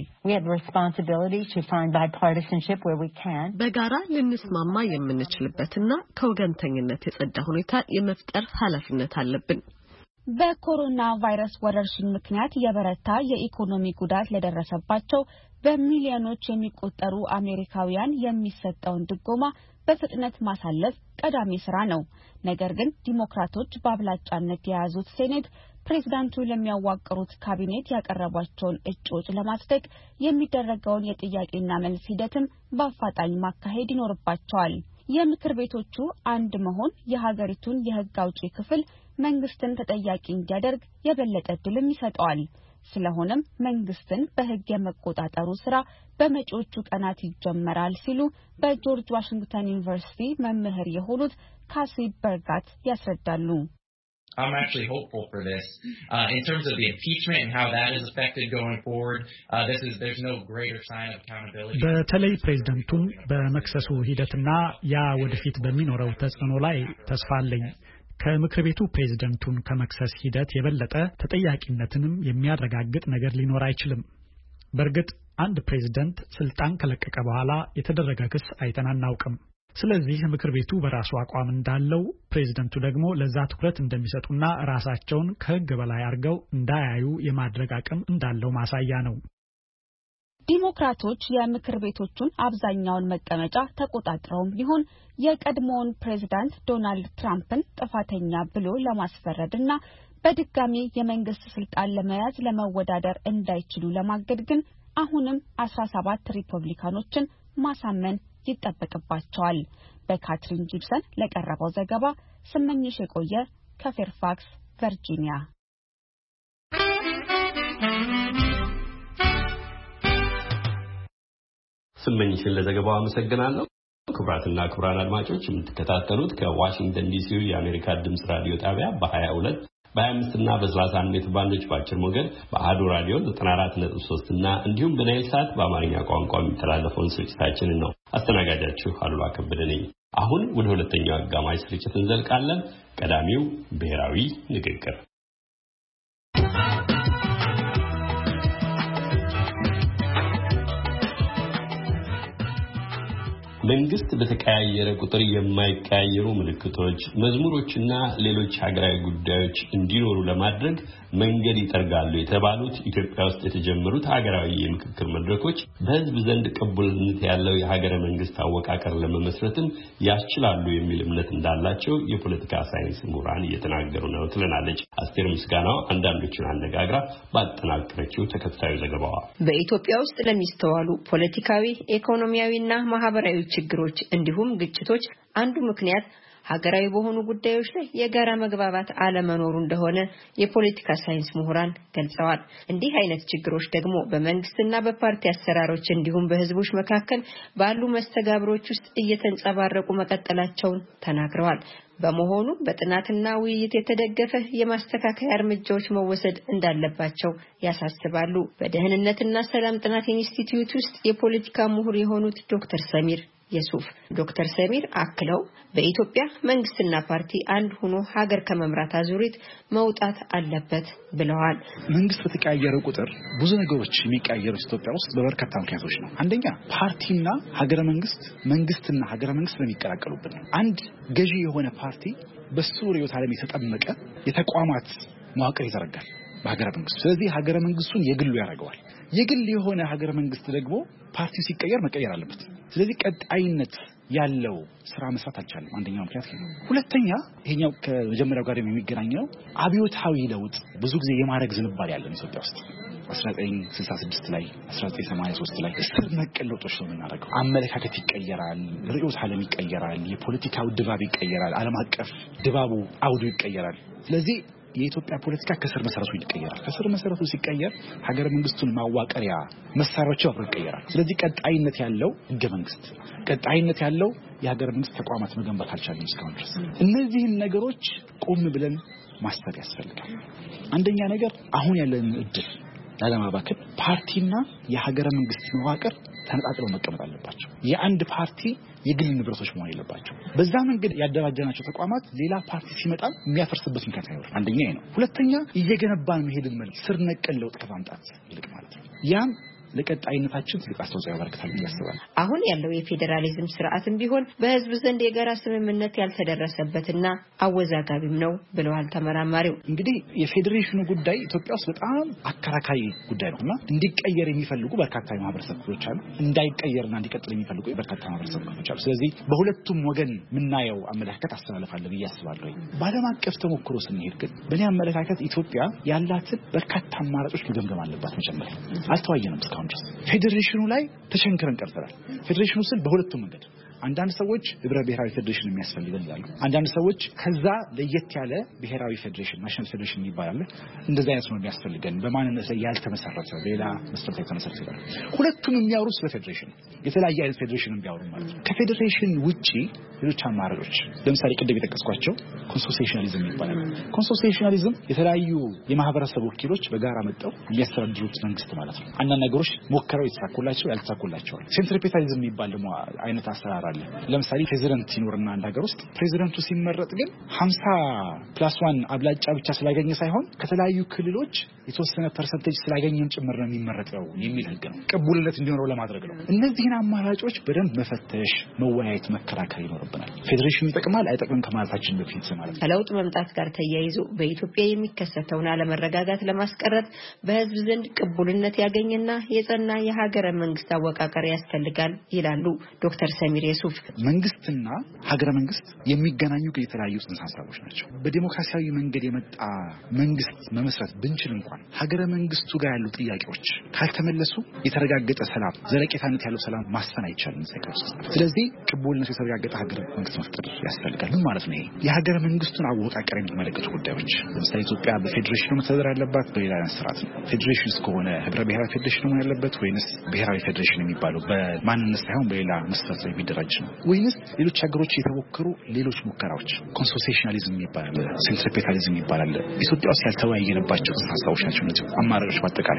በጋራ ልንስማማ የምንችልበትና ከወገንተኝነት የጸዳ ሁኔታ የመፍጠር ኃላፊነት አለብን። በኮሮና ቫይረስ ወረርሽኝ ምክንያት የበረታ የኢኮኖሚ ጉዳት ለደረሰባቸው በሚሊዮኖች የሚቆጠሩ አሜሪካውያን የሚሰጠውን ድጎማ በፍጥነት ማሳለፍ ቀዳሚ ስራ ነው። ነገር ግን ዲሞክራቶች በአብላጫነት የያዙት ሴኔት ፕሬዝዳንቱ ለሚያዋቅሩት ካቢኔት ያቀረቧቸውን እጩዎች ለማጽደቅ የሚደረገውን የጥያቄና መልስ ሂደትም በአፋጣኝ ማካሄድ ይኖርባቸዋል። የምክር ቤቶቹ አንድ መሆን የሀገሪቱን የህግ አውጪ ክፍል መንግስትን ተጠያቂ እንዲያደርግ የበለጠ ዕድልም ይሰጠዋል። ስለሆነም መንግስትን በህግ የመቆጣጠሩ ስራ በመጪዎቹ ቀናት ይጀመራል ሲሉ በጆርጅ ዋሽንግተን ዩኒቨርሲቲ መምህር የሆኑት ካሲ በርጋት ያስረዳሉ። I'm actually hopeful for this. Uh, in terms of the impeachment and how that is affected going forward, uh, this is there's no greater sign of accountability. በተለይ ፕሬዝዳንቱን በመክሰሱ ሂደትና ያ ወደፊት በሚኖረው ተጽዕኖ ላይ ተስፋ አለኝ። ከምክር ቤቱ ፕሬዝዳንቱን ከመክሰስ ሂደት የበለጠ ተጠያቂነትንም የሚያረጋግጥ ነገር ሊኖር አይችልም። በእርግጥ አንድ ፕሬዝዳንት ስልጣን ከለቀቀ በኋላ የተደረገ ክስ አይተን አናውቅም። ስለዚህ ምክር ቤቱ በራሱ አቋም እንዳለው ፕሬዝዳንቱ ደግሞ ለዛ ትኩረት እንደሚሰጡና ራሳቸውን ከህግ በላይ አድርገው እንዳያዩ የማድረግ አቅም እንዳለው ማሳያ ነው። ዲሞክራቶች የምክር ቤቶቹን አብዛኛውን መቀመጫ ተቆጣጥረውም ቢሆን የቀድሞውን ፕሬዝዳንት ዶናልድ ትራምፕን ጥፋተኛ ብሎ ለማስፈረድና በድጋሚ የመንግስት ስልጣን ለመያዝ ለመወዳደር እንዳይችሉ ለማገድ ግን አሁንም አስራ ሰባት ሪፐብሊካኖችን ማሳመን ይጠበቅባቸዋል። በካትሪን ጂፕሰን ለቀረበው ዘገባ ስመኝሽ የቆየ ከፌርፋክስ ቨርጂኒያ። ስመኝሽን ለዘገባው አመሰግናለሁ። ክቡራትና ክቡራን አድማጮች የምትከታተሉት ከዋሽንግተን ዲሲ የአሜሪካ ድምጽ ራዲዮ ጣቢያ በ22 በ25 እና በ31 ሜትር ባንዶች ባጭር ሞገድ በአሃዱ ራዲዮ ዘጠና አራት ነጥብ ሶስት እና እንዲሁም በናይል ሳት በአማርኛ ቋንቋ የሚተላለፈውን ስርጭታችንን ነው። አስተናጋጃችሁ አሉላ ከበደ ነኝ። አሁን ወደ ሁለተኛው አጋማሽ ስርጭት እንዘልቃለን። ቀዳሚው ብሔራዊ ንግግር። መንግስት በተቀያየረ ቁጥር የማይቀያየሩ ምልክቶች፣ መዝሙሮችና ሌሎች ሀገራዊ ጉዳዮች እንዲኖሩ ለማድረግ መንገድ ይጠርጋሉ የተባሉት ኢትዮጵያ ውስጥ የተጀመሩት ሀገራዊ የምክክር መድረኮች በህዝብ ዘንድ ቅቡልነት ያለው የሀገረ መንግስት አወቃቀር ለመመስረትም ያስችላሉ የሚል እምነት እንዳላቸው የፖለቲካ ሳይንስ ምሁራን እየተናገሩ ነው ትለናለች አስቴር ምስጋናው አንዳንዶቹን አነጋግራ ባጠናቀረችው ተከታዩ ዘገባዋ። በኢትዮጵያ ውስጥ ለሚስተዋሉ ፖለቲካዊ፣ ኢኮኖሚያዊና ማህበራዊ ችግሮች እንዲሁም ግጭቶች አንዱ ምክንያት ሀገራዊ በሆኑ ጉዳዮች ላይ የጋራ መግባባት አለመኖሩ እንደሆነ የፖለቲካ ሳይንስ ምሁራን ገልጸዋል። እንዲህ አይነት ችግሮች ደግሞ በመንግስትና በፓርቲ አሰራሮች እንዲሁም በህዝቦች መካከል ባሉ መስተጋብሮች ውስጥ እየተንጸባረቁ መቀጠላቸውን ተናግረዋል። በመሆኑ በጥናትና ውይይት የተደገፈ የማስተካከያ እርምጃዎች መወሰድ እንዳለባቸው ያሳስባሉ። በደህንነትና ሰላም ጥናት ኢንስቲትዩት ውስጥ የፖለቲካ ምሁር የሆኑት ዶክተር ሰሚር የሱፍ ዶክተር ሰሚር አክለው በኢትዮጵያ መንግስትና ፓርቲ አንድ ሆኖ ሀገር ከመምራት አዙሪት መውጣት አለበት ብለዋል። መንግስት በተቀያየረ ቁጥር ብዙ ነገሮች የሚቀያየሩት ኢትዮጵያ ውስጥ በበርካታ ምክንያቶች ነው። አንደኛ ፓርቲና ሀገረ መንግስት መንግስትና ሀገረ መንግስት ስለሚቀላቀሉበት ነው። አንድ ገዢ የሆነ ፓርቲ በሱ ርዕዮተ ዓለም የተጠመቀ የተቋማት መዋቅር ይዘረጋል በሀገረ መንግስት። ስለዚህ ሀገረ መንግስቱን የግሉ ያደርገዋል። የግል የሆነ ሀገረ መንግስት ደግሞ ፓርቲው ሲቀየር መቀየር አለበት። ስለዚህ ቀጣይነት ያለው ስራ መስራት አልቻለም። አንደኛው ምክንያት ነው። ሁለተኛ ይሄኛው ከመጀመሪያው ጋር የሚገናኘው አብዮታዊ ለውጥ ብዙ ጊዜ የማድረግ ዝንባሌ ያለ ኢትዮጵያ ውስጥ አስራ ዘጠኝ ስልሳ ስድስት ላይ አስራ ዘጠኝ ሰማንያ ሶስት ላይ ስር ነቀል ለውጦች ነው የምናደርገው። አመለካከት ይቀየራል፣ ርዕዮተ ዓለም ይቀየራል፣ የፖለቲካው ድባብ ይቀየራል፣ ዓለም አቀፍ ድባቡ አውዱ ይቀየራል። ስለዚህ የኢትዮጵያ ፖለቲካ ከስር መሰረቱ ይቀየራል። ከስር መሰረቱ ሲቀየር ሀገረ መንግስቱን ማዋቀሪያ መሳሪያዎች አብረው ይቀየራል። ስለዚህ ቀጣይነት ያለው ህገ መንግስት፣ ቀጣይነት ያለው የሀገረ መንግስት ተቋማት መገንባት አልቻለም እስካሁን ድረስ። እነዚህን ነገሮች ቆም ብለን ማስተር ያስፈልጋል። አንደኛ ነገር አሁን ያለን እድል ላለማባከን ፓርቲና የሀገረ መንግስት መዋቅር ተነጣጥለው መቀመጥ አለባቸው። የአንድ ፓርቲ የግል ንብረቶች መሆን የለባቸው። በዛ መንገድ ያደራጀናቸው ተቋማት ሌላ ፓርቲ ሲመጣ የሚያፈርስበት ምክንያት አይኖርም። አንደኛ ነው። ሁለተኛ እየገነባን መሄድን መልስ ስር ነቀል ለውጥ ከማምጣት ይልቅ ማለት ነው። ያም ለቀጣይነታችን ትልቅ አስተዋጽኦ ያበረክታል ብዬ አስባለሁ። አሁን ያለው የፌዴራሊዝም ስርዓትም ቢሆን በህዝብ ዘንድ የጋራ ስምምነት ያልተደረሰበትና አወዛጋቢም ነው ብለዋል ተመራማሪው። እንግዲህ የፌዴሬሽኑ ጉዳይ ኢትዮጵያ ውስጥ በጣም አከራካሪ ጉዳይ ነውና እንዲቀየር የሚፈልጉ በርካታ የማህበረሰብ ክፍሎች አሉ፣ እንዳይቀየርና እንዲቀጥል የሚፈልጉ በርካታ የማህበረሰብ ክፍሎች አሉ። ስለዚህ በሁለቱም ወገን የምናየው አመለካከት አስተላልፋለ ብዬ አስባለሁ። በዓለም አቀፍ ተሞክሮ ስንሄድ ግን በእኔ አመለካከት ኢትዮጵያ ያላትን በርካታ አማራጮች መገምገም አለባት። መጀመሪያ አልተዋየንም እስካሁን ድረስ ፌዴሬሽኑ ላይ ተቸንክረን ቀርተናል። ፌዴሬሽኑ ስል በሁለቱም መንገድ አንዳንድ ሰዎች ህብረ ብሔራዊ ፌዴሬሽን የሚያስፈልገን ይላሉ። አንዳንድ ሰዎች ከዛ ለየት ያለ ብሔራዊ ፌዴሬሽን ናሽናል ፌዴሬሽን ይባላል፣ እንደዛ አይነት ነው የሚያስፈልገን በማንነት ላይ ያልተመሰረተ ሌላ መሰረት ላይ ተመሰረተ ይላሉ። ሁለቱም የሚያወሩ ስለ ፌዴሬሽን የተለያየ አይነት ፌዴሬሽን ቢያወሩ ማለት ነው። ከፌዴሬሽን ውጪ ሌሎች አማራጮች ለምሳሌ ቅድም የጠቀስኳቸው ኮንሶሲሽናሊዝም ይባላል። ኮንሶሲሽናሊዝም የተለያዩ የማህበረሰብ ወኪሎች በጋራ መጣው የሚያስተዳድሩት መንግስት ማለት ነው። አንዳንድ ነገሮች ሞከረው የተሳኩላቸው ያልተሳኩላቸው። ሴንትሪፔታሊዝም የሚባል ደግሞ አይነት አሰራር አለ። ለምሳሌ ፕሬዚደንት ይኖርና አንድ ሀገር ውስጥ ፕሬዚደንቱ ሲመረጥ ግን ሀምሳ ፕላስ ዋን አብላጫ ብቻ ስላገኘ ሳይሆን ከተለያዩ ክልሎች የተወሰነ ፐርሰንቴጅ ስላገኘም ጭምር ነው የሚመረጠው የሚል ህግ ነው። ቅቡልነት እንዲኖረው ለማድረግ ነው። እነዚህን አማራጮች በደንብ መፈተሽ፣ መወያየት፣ መከራከር ይኖርብናል። ፌዴሬሽን ይጠቅማል አይጠቅምም ከማለታችን በፊት ማለት ነው። ከለውጥ መምጣት ጋር ተያይዞ በኢትዮጵያ የሚከሰተውን አለመረጋጋት ለማስቀረት በህዝብ ዘንድ ቅቡልነት ያገኝና የጸና የሀገረ መንግስት አወቃቀር ያስፈልጋል ይላሉ ዶክተር ሰሚር የሱፍ። መንግስትና ሀገረ መንግስት የሚገናኙ የተለያዩ ጽንሰ ሀሳቦች ናቸው። በዲሞክራሲያዊ መንገድ የመጣ መንግስት መመስረት ብንችል እንኳን ሀገረ መንግስቱ ጋር ያሉ ጥያቄዎች ካልተመለሱ የተረጋገጠ ሰላም፣ ዘለቄታነት ያለው ሰላም ማስፈን አይቻልም እዚህ ውስጥ። ስለዚህ ቅቡልነት የተረጋገጠ ሀገረ መንግስት መፍጠር ያስፈልጋል። ምን ማለት ነው? የሀገረ መንግስቱን አወቃቀር የሚመለከቱ ጉዳዮች ለምሳሌ ኢትዮጵያ በፌዴሬሽኑ መተዳደር ያለባት በሌላ አይነት ስርዓት ነው። ፌዴሬሽን እስከሆነ ህብረ ብሔራዊ ፌዴሬሽን መሆን ያለበት ወይንስ ብሔራዊ ፌዴሬሽን የሚባለው በማንነት ሳይሆን በሌላ መስፈርት ላይ የሚደራጅ ነው? ወይንስ ሌሎች ሀገሮች የተሞከሩ ሌሎች ሙከራዎች ኮንሶሲሽናሊዝም ይባላል፣ ሴንትሪፔታሊዝም ይባላል፣ ኢትዮጵያ ውስጥ ያልተወያየንባቸው ሀሳቦች ናቸው። እነዚህ አማራጮች በአጠቃላይ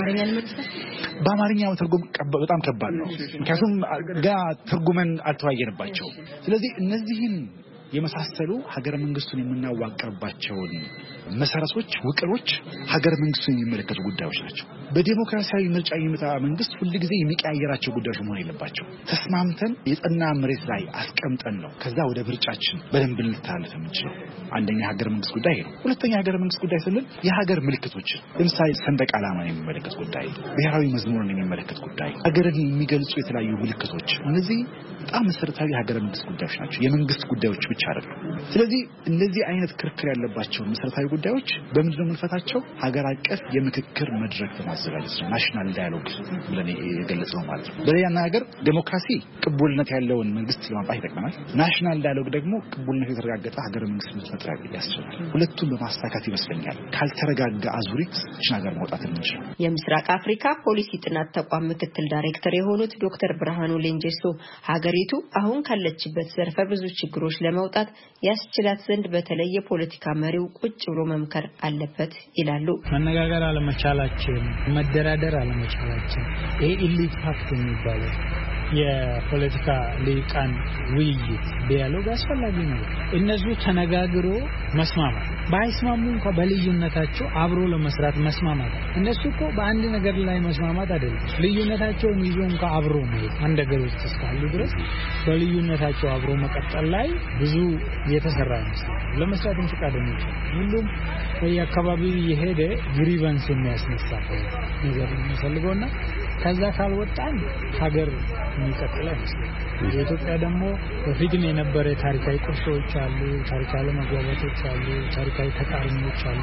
በአማርኛ መተርጎም በጣም ከባድ ነው፣ ምክንያቱም ገና ትርጉመን አልተወያየንባቸው። ስለዚህ እነዚህን የመሳሰሉ ሀገረ መንግስቱን የምናዋቀርባቸውን መሰረቶች፣ ውቅሮች ሀገረ መንግስቱን የሚመለከቱ ጉዳዮች ናቸው። በዲሞክራሲያዊ ምርጫ የሚመጣ መንግስት ሁልጊዜ የሚቀያየራቸው ጉዳዮች መሆን የለባቸው። ተስማምተን የጸና መሬት ላይ አስቀምጠን ነው ከዛ ወደ ምርጫችን በደንብ ልንተላለፍ የምንችለው። አንደኛ ሀገረ መንግስት ጉዳይ ነው። ሁለተኛ ሀገረ መንግስት ጉዳይ ስንል የሀገር ምልክቶች ለምሳሌ ሰንደቅ ዓላማን የሚመለከት ጉዳይ፣ ብሔራዊ መዝሙርን የሚመለከት ጉዳይ፣ ሀገርን የሚገልጹ የተለያዩ ምልክቶች፣ እነዚህ በጣም መሰረታዊ ሀገረ መንግስት ጉዳዮች ናቸው። የመንግስት ጉዳዮች ብቻ አይደሉም። ስለዚህ እነዚህ አይነት ክርክር ያለባቸው መሰረታዊ ጉዳዮች በምንድን ነው የምንፈታቸው? ሀገር አቀፍ የምክክር መድረክ በማዘጋጀት ነው። ናሽናል ዳያሎግ ብለን የገለጽነው ማለት ነው። በሌላ ሀገር ዴሞክራሲ ቅቡልነት ያለውን መንግስት ለማምጣት ይጠቅመናል። ናሽናል ዳያሎግ ደግሞ ቅቡልነት የተረጋገጠ ሀገረ መንግስት መፍጠር ያስችላል። ሁለቱም በማስተካከል ይመስለኛል ካልተረጋጋ አዙሪት እቺ ሀገር መውጣት እንችላል። የምስራቅ አፍሪካ ፖሊሲ ጥናት ተቋም ምክትል ዳይሬክተር የሆኑት ዶክተር ብርሃኑ ሌንጀሶ ሀገሪቱ አሁን ካለችበት ዘርፈ ብዙ ችግሮች ለመውጣት ያስችላት ዘንድ በተለይ የፖለቲካ መሪው ቁጭ ብሎ መምከር አለበት ይላሉ። መነጋገር አለመቻላችን፣ መደራደር አለመቻላችን ይሄ ኢሊት ፓክት የሚባለው የፖለቲካ ሊቃን ውይይት ዲያሎግ አስፈላጊ ነው። እነሱ ተነጋግሮ መስማማት ባይስማሙ እንኳን በልዩነታቸው አብሮ ለመስራት መስማማት። እነሱ እኮ በአንድ ነገር ላይ መስማማት አይደለም፣ ልዩነታቸውን ይዞ እንኳን አብሮ ነው አንድ ነገር ውስጥ እስካሉ ድረስ በልዩነታቸው አብሮ መቀጠል ላይ ብዙ የተሰራ ነው። ለመስራት ፈቃደኞች ሁሉም በየአካባቢው የሄደ ግሪቫንስ የሚያስነሳ ነገር የሚፈልገውና ከዛ ካልወጣን ሀገር የሚቀጥል አይመስልም። የኢትዮጵያ ደግሞ በፊትም የነበረ ታሪካዊ ቁርሾች አሉ፣ ታሪካዊ አለመግባባቶች አሉ፣ ታሪካዊ ተቃርኖች አሉ።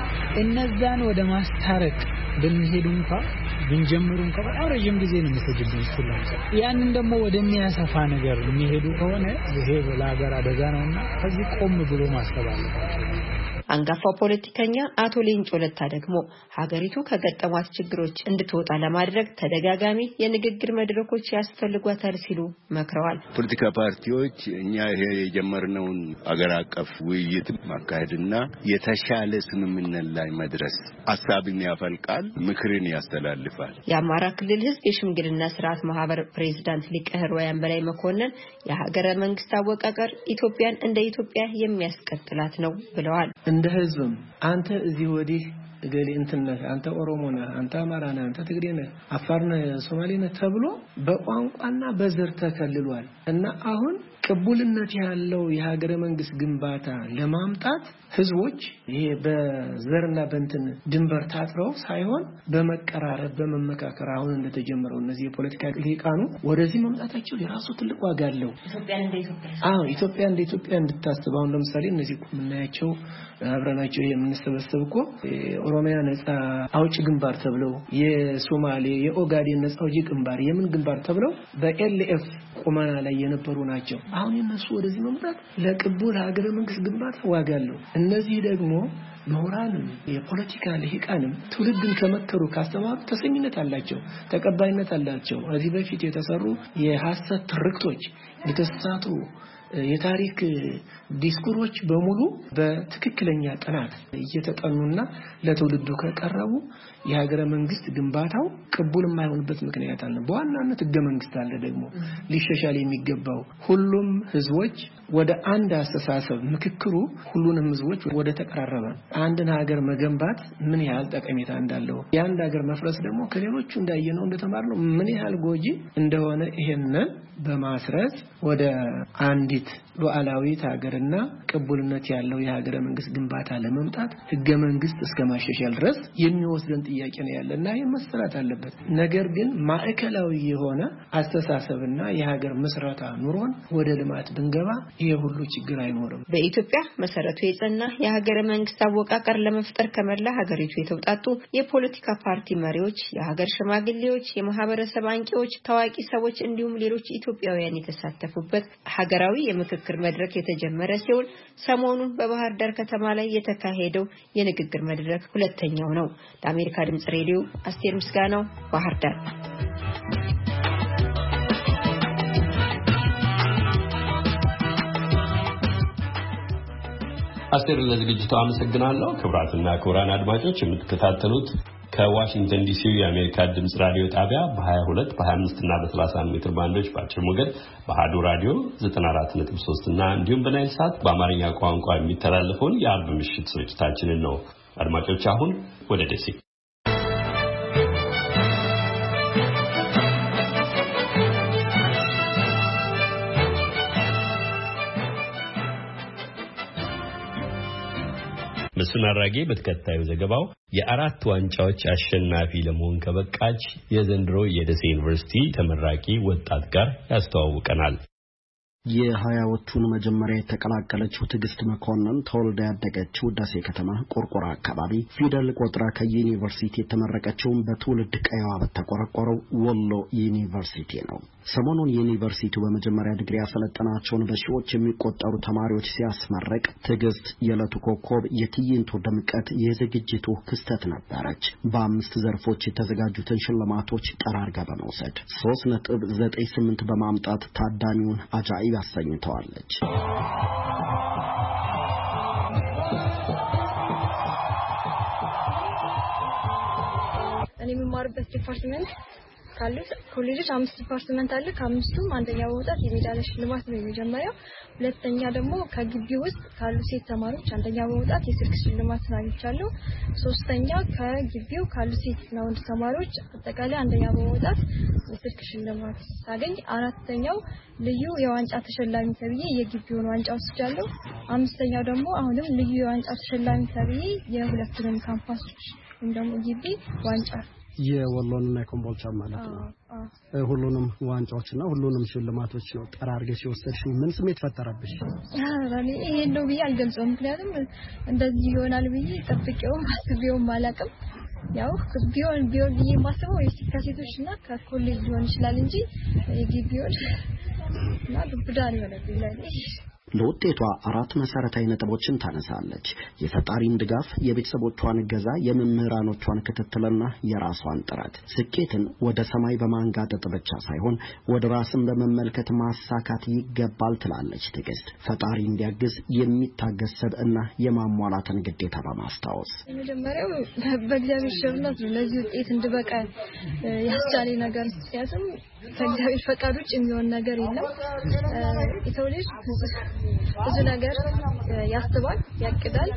እነዛን ወደ ማስታረቅ ብንሄድ እንኳን ብንጀምሩ እንኳን በጣም ረጅም ጊዜ ነው የሚፈጅብን ይችላል። ያንን ደግሞ ወደሚያሰፋ ነገር የሚሄዱ ከሆነ ይሄ ለሀገር አደጋ ነውና ከዚህ ቆም ብሎ ማስተባበል አንጋፋው ፖለቲከኛ አቶ ሌንጮ ለታ ደግሞ ሀገሪቱ ከገጠሟት ችግሮች እንድትወጣ ለማድረግ ተደጋጋሚ የንግግር መድረኮች ያስፈልጓታል ሲሉ መክረዋል። ፖለቲካ ፓርቲዎች እኛ ይሄ የጀመርነውን አገር አቀፍ ውይይት ማካሄድና የተሻለ ስምምነት ላይ መድረስ ሐሳብን ያፈልቃል፣ ምክርን ያስተላልፋል። የአማራ ክልል ህዝብ የሽምግልና ስርዓት ማህበር ፕሬዝዳንት ሊቀ ህሩያን በላይ መኮንን የሀገረ መንግስት አወቃቀር ኢትዮጵያን እንደ ኢትዮጵያ የሚያስቀጥላት ነው ብለዋል። እንደ ህዝብም አንተ እዚህ ወዲህ እገሌ እንትነት አንተ ኦሮሞ ነህ፣ አንተ አማራ ነህ፣ አንተ ትግሬ ነህ፣ አፋር ነህ፣ ሶማሌ ነህ ተብሎ በቋንቋና በዘር ተከልሏል እና አሁን ቅቡልነት ያለው የሀገረ መንግስት ግንባታ ለማምጣት ህዝቦች ይሄ በዘርና በእንትን ድንበር ታጥረው ሳይሆን በመቀራረብ በመመካከር አሁን እንደተጀመረው እነዚህ የፖለቲካ ሊቃኑ ወደዚህ መምጣታቸው የራሱ ትልቅ ዋጋ አለው። ኢትዮጵያ እንደ ኢትዮጵያ አዎ ኢትዮጵያ እንደ ኢትዮጵያ እንድታስብ አሁን ለምሳሌ እነዚህ ምናያቸው አብረናቸው የምንሰበሰብ እኮ የኦሮሚያ ነጻ አውጪ ግንባር ተብለው የሶማሌ የኦጋዴን ነጻ አውጪ ግንባር የምን ግንባር ተብለው በኤልኤፍ ቁመና ላይ የነበሩ ናቸው። አሁን እነሱ ወደዚህ መምጣት ለቅቡል ሀገረ መንግስት ግንባታ ዋጋ አለው። እነዚህ ደግሞ ምሁራንም የፖለቲካ ልሂቃንም ትውልድን ከመከሩ ካስተማሩ ተሰሚነት አላቸው፣ ተቀባይነት አላቸው። እዚህ በፊት የተሰሩ የሐሰት ትርክቶች የተሳሳቱ የታሪክ ዲስኩሮች በሙሉ በትክክለኛ ጥናት እየተጠኑና ለትውልዱ ከቀረቡ የሀገረ መንግስት ግንባታው ቅቡል የማይሆንበት ምክንያት አለ። በዋናነት ህገ መንግስት አለ ደግሞ ሊሻሻል የሚገባው ሁሉም ህዝቦች ወደ አንድ አስተሳሰብ ምክክሩ ሁሉንም ህዝቦች ወደ ተቀራረበ አንድን ሀገር መገንባት ምን ያህል ጠቀሜታ እንዳለው የአንድ ሀገር መፍረስ ደግሞ ከሌሎቹ እንዳየነው እንደተማርነው ምን ያህል ጎጂ እንደሆነ ይሄንን በማስረጽ ወደ አንዲት ሉዓላዊት ሀገርና ቅቡልነት ያለው የሀገረ መንግስት ግንባታ ለመምጣት ህገ መንግስት እስከማሻሻል ድረስ የሚወስደን ጥያቄ ነው ያለና ይሄ መሰራት አለበት። ነገር ግን ማዕከላዊ የሆነ አስተሳሰብና የሀገር መስራታ ኑሮን ወደ ልማት ብንገባ ይሄ ሁሉ ችግር አይኖርም። በኢትዮጵያ መሰረቱ የጸና የሀገረ መንግስት አወቃቀር ለመፍጠር ከመላ ሀገሪቱ የተውጣጡ የፖለቲካ ፓርቲ መሪዎች፣ የሀገር ሽማግሌዎች፣ የማህበረሰብ አንቂዎች፣ ታዋቂ ሰዎች እንዲሁም ሌሎች ኢትዮጵያውያን የተሳተፉበት ሀገራዊ የምክክር መድረክ የተጀመረ ሲሆን ሰሞኑን በባህር ዳር ከተማ ላይ የተካሄደው የንግግር መድረክ ሁለተኛው ነው። ለአሜሪካ ድምጽ ሬዲዮ አስቴር ምስጋናው ባህር ዳር። አስቴር ለዝግጅቱ አመሰግናለሁ። ክቡራትና ክቡራን አድማጮች የምትከታተሉት ከዋሽንግተን ዲሲ የአሜሪካ ድምጽ ራዲዮ ጣቢያ በ22 በ25 እና በ31 ሜትር ባንዶች በአጭር ሞገድ በአሃዱ ራዲዮ ዘጠና አራት ነጥብ ሶስት እና እንዲሁም በናይል ሳት በአማርኛ ቋንቋ የሚተላለፈውን የአርብ ምሽት ስርጭታችንን ነው። አድማጮች አሁን ወደ ደሴ መስፍን አራጌ በተከታዩ ዘገባው የአራት ዋንጫዎች አሸናፊ ለመሆን ከበቃች የዘንድሮ የደሴ ዩኒቨርሲቲ ተመራቂ ወጣት ጋር ያስተዋውቀናል። የሀያዎቹን መጀመሪያ የተቀላቀለችው ትዕግስት መኮንን ተወልዳ ያደገችው ደሴ ከተማ ቆርቆራ አካባቢ ፊደል ቆጥራ ከዩኒቨርሲቲ የተመረቀችውን በትውልድ ቀየዋ በተቆረቆረው ወሎ ዩኒቨርሲቲ ነው። ሰሞኑን ዩኒቨርሲቲው በመጀመሪያ ዲግሪ ያሰለጠናቸውን በሺዎች የሚቆጠሩ ተማሪዎች ሲያስመረቅ ትዕግስት የዕለቱ ኮከብ የትዕይንቱ ድምቀት የዝግጅቱ ክስተት ነበረች። በአምስት ዘርፎች የተዘጋጁትን ሽልማቶች ጠራርጋ በመውሰድ ሶስት ነጥብ ዘጠኝ ስምንት በማምጣት ታዳሚውን አጃኢብ አሰኝተዋለች። እኔ የምማርበት ዲፓርትመንት ካሉት ኮሌጆች አምስት ዲፓርትመንት አለ። ከአምስቱም አንደኛ በመውጣት የሜዳሊያ ሽልማት ነው የመጀመሪያው። ሁለተኛ ደግሞ ከግቢ ውስጥ ካሉ ሴት ተማሪዎች አንደኛ በመውጣት የስልክ ሽልማት አግኝቻለሁ። ሶስተኛ ከግቢው ካሉ ሴትና ወንድ ተማሪዎች አጠቃላይ አንደኛ በመውጣት የስልክ ሽልማት ሳገኝ፣ አራተኛው ልዩ የዋንጫ ተሸላሚ ተብዬ የግቢውን ዋንጫ ወስጃለሁ። አምስተኛው ደግሞ አሁንም ልዩ የዋንጫ ተሸላሚ ተብዬ የሁለቱንም ካምፓሶች እንደሞ ግቢ ዋንጫ የወሎንና የኮምቦልቻ ማለት ነው። ሁሉንም ዋንጫዎችና ሁሉንም ሽልማቶች ነው ጠራርገሽ ወሰድሽ። ምን ስሜት ፈጠረብሽ? አራኔ ይሄ ነው ብዬ አልገልጸውም። ምክንያቱም እንደዚህ ይሆናል ብዬ ጠብቄው አስቤው ማላቅም። ያው ቢሆን ቢሆን ብዬ ማስበው የሴቶችና ከኮሌጅ ሊሆን ይችላል እንጂ የግቢውን እና ዱብዳ ነው ለብላኝ። ለውጤቷ አራት መሰረታዊ ነጥቦችን ታነሳለች። የፈጣሪን ድጋፍ፣ የቤተሰቦቿን እገዛ፣ የመምህራኖቿን ክትትልና የራሷን ጥረት። ስኬትን ወደ ሰማይ በማንጋጠጥ ብቻ ሳይሆን ወደ ራስን በመመልከት ማሳካት ይገባል ትላለች ትዕግስት። ፈጣሪ እንዲያግዝ የሚታገስ ሰብዕና የማሟላትን ግዴታ በማስታወስ መጀመሪያው በእግዚአብሔር ቸርነት ነው ለዚህ ውጤት እንድበቃ ያስቻለ ነገር ሲያስም ከእግዚአብሔር ፈቃድ ውጭ የሚሆን ነገር የለም። የሰው ልጅ ብዙ ነገር ያስባል፣ ያቅዳል፣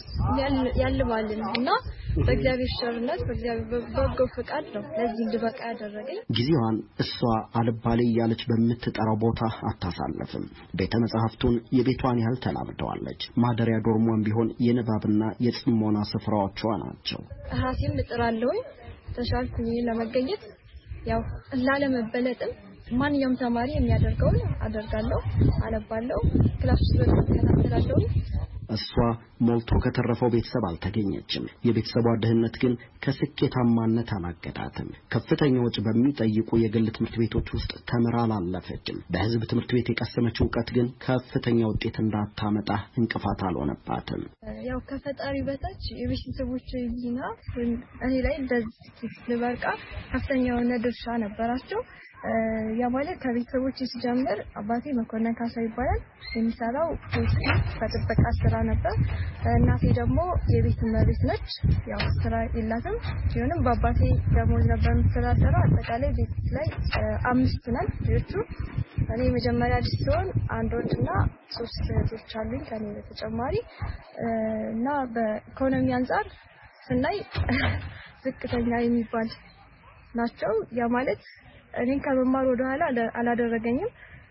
ያልማል እና በእግዚአብሔር ቸርነት በእግዚአብሔር በጎ ፈቃድ ነው ለዚህ እንድበቃ ያደረገኝ። ጊዜዋን እሷ አልባሌ ያለች በምትጠራው ቦታ አታሳልፍም። ቤተ መጻሕፍቱን የቤቷን ያህል ተላምደዋለች። ማደሪያ ዶርሟን ቢሆን የንባብና የጽሞና ስፍራዎቿ ናቸው። ራሴን እጥራለሁ ተሻልኩኝ ለመገኘት ያው ላለመበለጥም ማንኛውም ተማሪ የሚያደርገውን አደርጋለሁ፣ አነባለሁ፣ ክላስ ውስጥ እከታተላለሁ። እሷ ሞልቶ ከተረፈው ቤተሰብ አልተገኘችም። የቤተሰቧ ድህነት ግን ከስኬታማነት አላገዳትም። ከፍተኛ ወጪ በሚጠይቁ የግል ትምህርት ቤቶች ውስጥ ተምራ አላለፈችም። በሕዝብ ትምህርት ቤት የቀሰመችው ዕውቀት ግን ከፍተኛ ውጤት እንዳታመጣ እንቅፋት አልሆነባትም። ያው ከፈጣሪ በታች የቤተሰቦች ጊና እኔ ላይ እንደዚህ ልበቃ ከፍተኛ የሆነ ድርሻ ነበራቸው። ያ ማለት ከቤተሰቦች ሲጀምር አባቴ መኮንን ካሳ ይባላል። የሚሰራው ፖሊስ ከጥበቃ ስራ ነበር። እናቴ ደግሞ የቤት እመቤት ነች። ያው ስራ የላትም። ቢሆንም በአባቴ ደሞዝ ነበር የምትተዳደረው። አጠቃላይ ቤት ላይ አምስት ነን ልጆቹ። እኔ መጀመሪያ ልጅ ሲሆን አንድ ወንድና ሶስት እህቶች አሉኝ ከኔ በተጨማሪ እና በኢኮኖሚ አንፃር ስናይ ዝቅተኛ የሚባል ናቸው። ያ ማለት እኔን ከመማር ወደ ኋላ አላደረገኝም።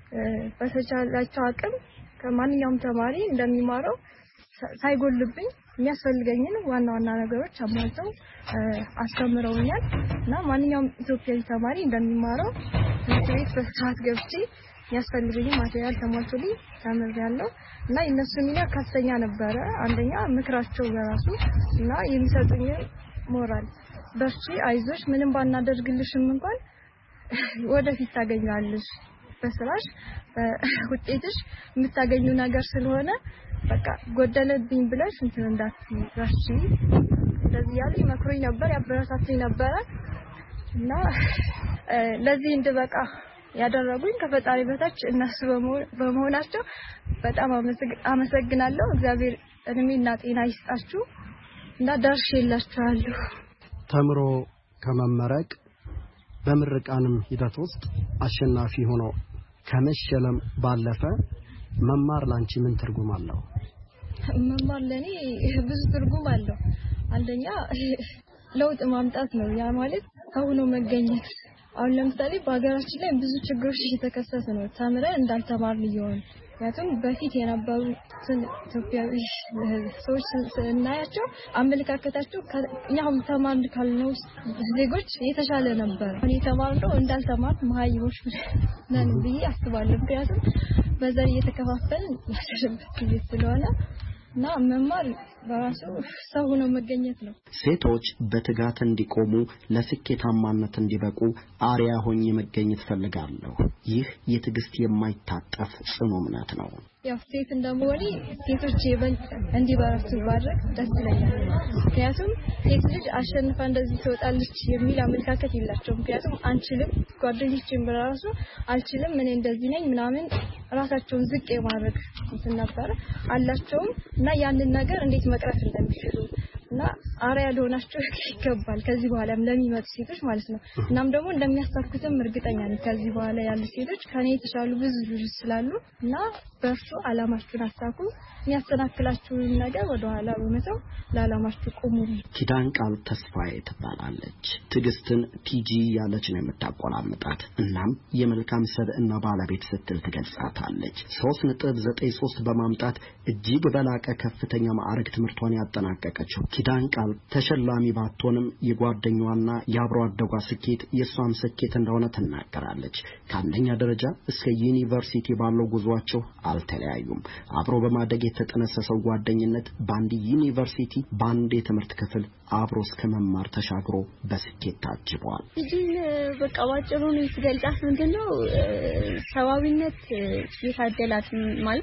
በተቻላቸው አቅም ከማንኛውም ተማሪ እንደሚማረው ሳይጎልብኝ የሚያስፈልገኝን ዋና ዋና ነገሮች አሟልተው አስተምረውኛል እና ማንኛውም ኢትዮጵያዊ ተማሪ እንደሚማረው ትምህርት ቤት በሰዓት ገብቼ የሚያስፈልገኝን ማቴሪያል ተሟልቶልኝ ተምሬያለሁ እና የእነሱ ሚና ከፍተኛ ነበረ። አንደኛ ምክራቸው በራሱ እና የሚሰጡኝ ሞራል በርቺ፣ አይዞሽ፣ ምንም ባናደርግልሽም እንኳን ወደፊት ታገኛለሽ፣ በስራሽ ውጤትሽ የምታገኙ ነገር ስለሆነ በቃ ጎደለብኝ ብለሽ እንትን እንዳትረሺ እንደዚህ ያለ መክሮኝ ነበር፣ ያበረታቱኝ ነበር እና ለዚህ እንድበቃ ያደረጉኝ ከፈጣሪ በታች እነሱ በመሆናቸው በጣም አመሰግናለሁ። እግዚአብሔር እድሜና ጤና ይስጣችሁ እና ደርሼላችኋለሁ። ተምሮ ከመመረቅ በምርቃንም ሂደት ውስጥ አሸናፊ ሆኖ ከመሸለም ባለፈ መማር ላንቺ ምን ትርጉም አለው? መማር ለኔ ብዙ ትርጉም አለው። አንደኛ ለውጥ ማምጣት ነው። ያ ማለት ሆኖ መገኘት። አሁን ለምሳሌ በአገራችን ላይ ብዙ ችግሮች እየተከሰቱ ነው። ተምረን እንዳልተማርን ይሆን ምክንያቱም በፊት የነበሩ ኢትዮጵያዊ ሰዎች ስናያቸው አመለካከታቸው ያው ተማርን ካልነው ዜጎች የተሻለ ነበር። እኔ ተማርነው እንዳልተማር መሀይሞች ነን ብዬ አስባለሁ። ምክንያቱም በዘር እየተከፋፈልን ያለበት ስለሆነ እና መማር በራሱ ሰው ሆኖ መገኘት ነው። ሴቶች በትጋት እንዲቆሙ ለስኬታማነት እንዲበቁ አሪያ ሆኜ መገኘት ፈልጋለሁ። ይህ የትዕግስት የማይታጠፍ ጽኑ እምነት ነው። ያው ሴት እንደመሆኔ ሴቶች ይበልጥ እንዲበረቱ ባድረግ ደስ ይለኛል። ምክንያቱም ሴት ልጅ አሸንፋ እንደዚህ ትወጣለች የሚል አመለካከት የላቸውም። ምክንያቱም አንችልም፣ ጓደኞቼም በራሱ አልችልም፣ እኔ እንደዚህ ነኝ ምናምን ራሳቸውን ዝቅ የማድረግ እንትን ነበር አላቸውም እና ያንን ነገር እንዴት መቅረፍ እንደሚችሉ እና አሪያ ሊሆናቸው ይገባል ከዚህ በኋላም ለሚመጡ ሴቶች ማለት ነው። እናም ደግሞ እንደሚያሳኩትም እርግጠኛ ነኝ። ከዚህ በኋላ ያሉ ሴቶች ከኔ የተሻሉ ብዙ ልጆች ስላሉ እና በርሱ አላማችሁን አሳኩ። የሚያስተናክላችሁን ነገር ወደ ኋላ በመተው ለዓላማችሁ ቁሙ። ኪዳን ቃል ተስፋዬ ትባላለች። ትዕግስትን ቲጂ ያለች ነው የምታቆላምጣት። እናም የመልካም ሰብዕና ባለቤት ስትል ትገልጻታለች። ሶስት ነጥብ ዘጠኝ ሶስት በማምጣት እጅግ በላቀ ከፍተኛ ማዕረግ ትምህርቷን ያጠናቀቀችው ኪዳን ቃል ተሸላሚ ባትሆንም የጓደኛዋና የአብሮ አደጓ ስኬት የሷም ስኬት እንደሆነ ትናገራለች። ከአንደኛ ደረጃ እስከ ዩኒቨርሲቲ ባለው ጉዟቸው አልተለያዩም። አብሮ በማደግ የተጠነሰሰው ጓደኝነት በአንድ ዩኒቨርሲቲ በአንድ የትምህርት ክፍል አብሮ እስከ መማር ተሻግሮ በስኬት ታጅቧል። እዚህ በቃ ባጭሩ ነው ሲገልጻት ምንድነው ሰዋዊነት የታደላት ማለት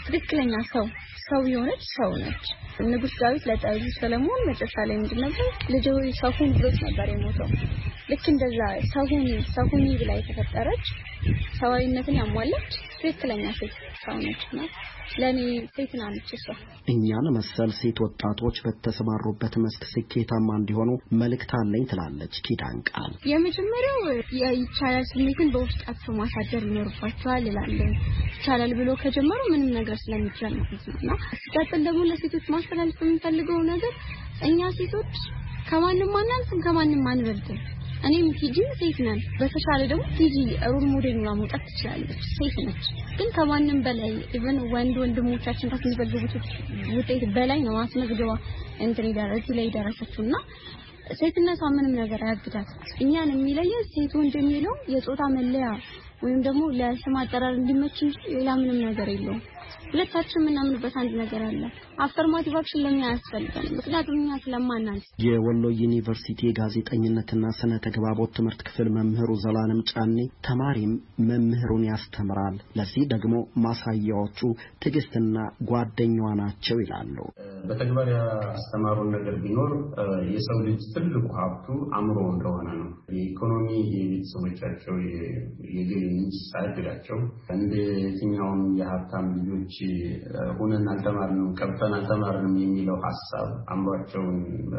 ትክክለኛ ሰው ሰው የሆነች ሰው ነች። ንጉስ ዳዊት ለጠቢቡ ሰለሞን መጨረሻ ላይ ምንድን ነበር ልጅ ሆይ ሰው ሁን ብሎት ነበር የሞተው። ልክ እንደዛ ሰው ሁን ሰው ሁን ብላ የተፈጠረች ሰዋዊነትን ያሟላች ትክክለኛ ሴት ሰው ነችና ለኔ ሴት ናት እሷ። እኛን መሰል ሴት ወጣቶች በተሰማሩበት መስክ ስኬታማ እንዲሆኑ መልእክት አለኝ ትላለች ኪዳን ቃል። የመጀመሪያው የይቻላል ስሜትን በውስጣቸው ማሳደር ይኖርባቸዋል እላለሁ። ይቻላል ብሎ ከጀመሩ ምንም ነገር ስለሚቻል ነውና ሲቀጥል ደግሞ ለሴቶች ማስተላለፍ የምፈልገው ነገር እኛ ሴቶች ከማንም ማናንስም ከማንም አንበልጥም። እኔም ቲጂ ሴት ነን። በተሻለ ደግሞ ቲጂ ሮል ሞዴል ነው ማውጣት ትችላለች። ሴት ነች ግን ከማንም በላይ ኢቭን ወንድ ወንድሞቻችን ካስመዘገቡት ውጤት በላይ ነው አስመዝግባ እንትን ይደረስ ላይ ደረሰችውና ሴትነቷ ምንም ነገር አያግዳት። እኛን የሚለየን ሴት ወንድ የሚለው የጾታ መለያ ወይም ደግሞ ለስም አጠራር እንዲመች ሌላ ምንም ነገር የለውም። ሁለታችንም እናምንበት አንድ ነገር አለ። አፈርማቲቭ አክሽን ለኛ ያስፈልጋል። ምክንያቱም እኛ ስለማናንስ። የወሎ ዩኒቨርሲቲ ጋዜጠኝነትና ስነ ተግባቦት ትምህርት ክፍል መምህሩ ዘላለም ጫኔ ተማሪም መምህሩን ያስተምራል፣ ለዚህ ደግሞ ማሳያዎቹ ትዕግስትና ጓደኛዋ ናቸው ይላሉ። በተግባር ያስተማሩን ነገር ቢኖር የሰው ልጅ ትልቁ ሀብቱ አእምሮ እንደሆነ ነው። የኢኮኖሚ የቤተሰቦቻቸው የገቢ ምንጭ ሳይገዳቸው እንደ የትኛውም የሀብታም ልጆች ሆነን አልተማርንም ቀርተን አልተማርንም የሚለው ሐሳብ አእምሯቸውን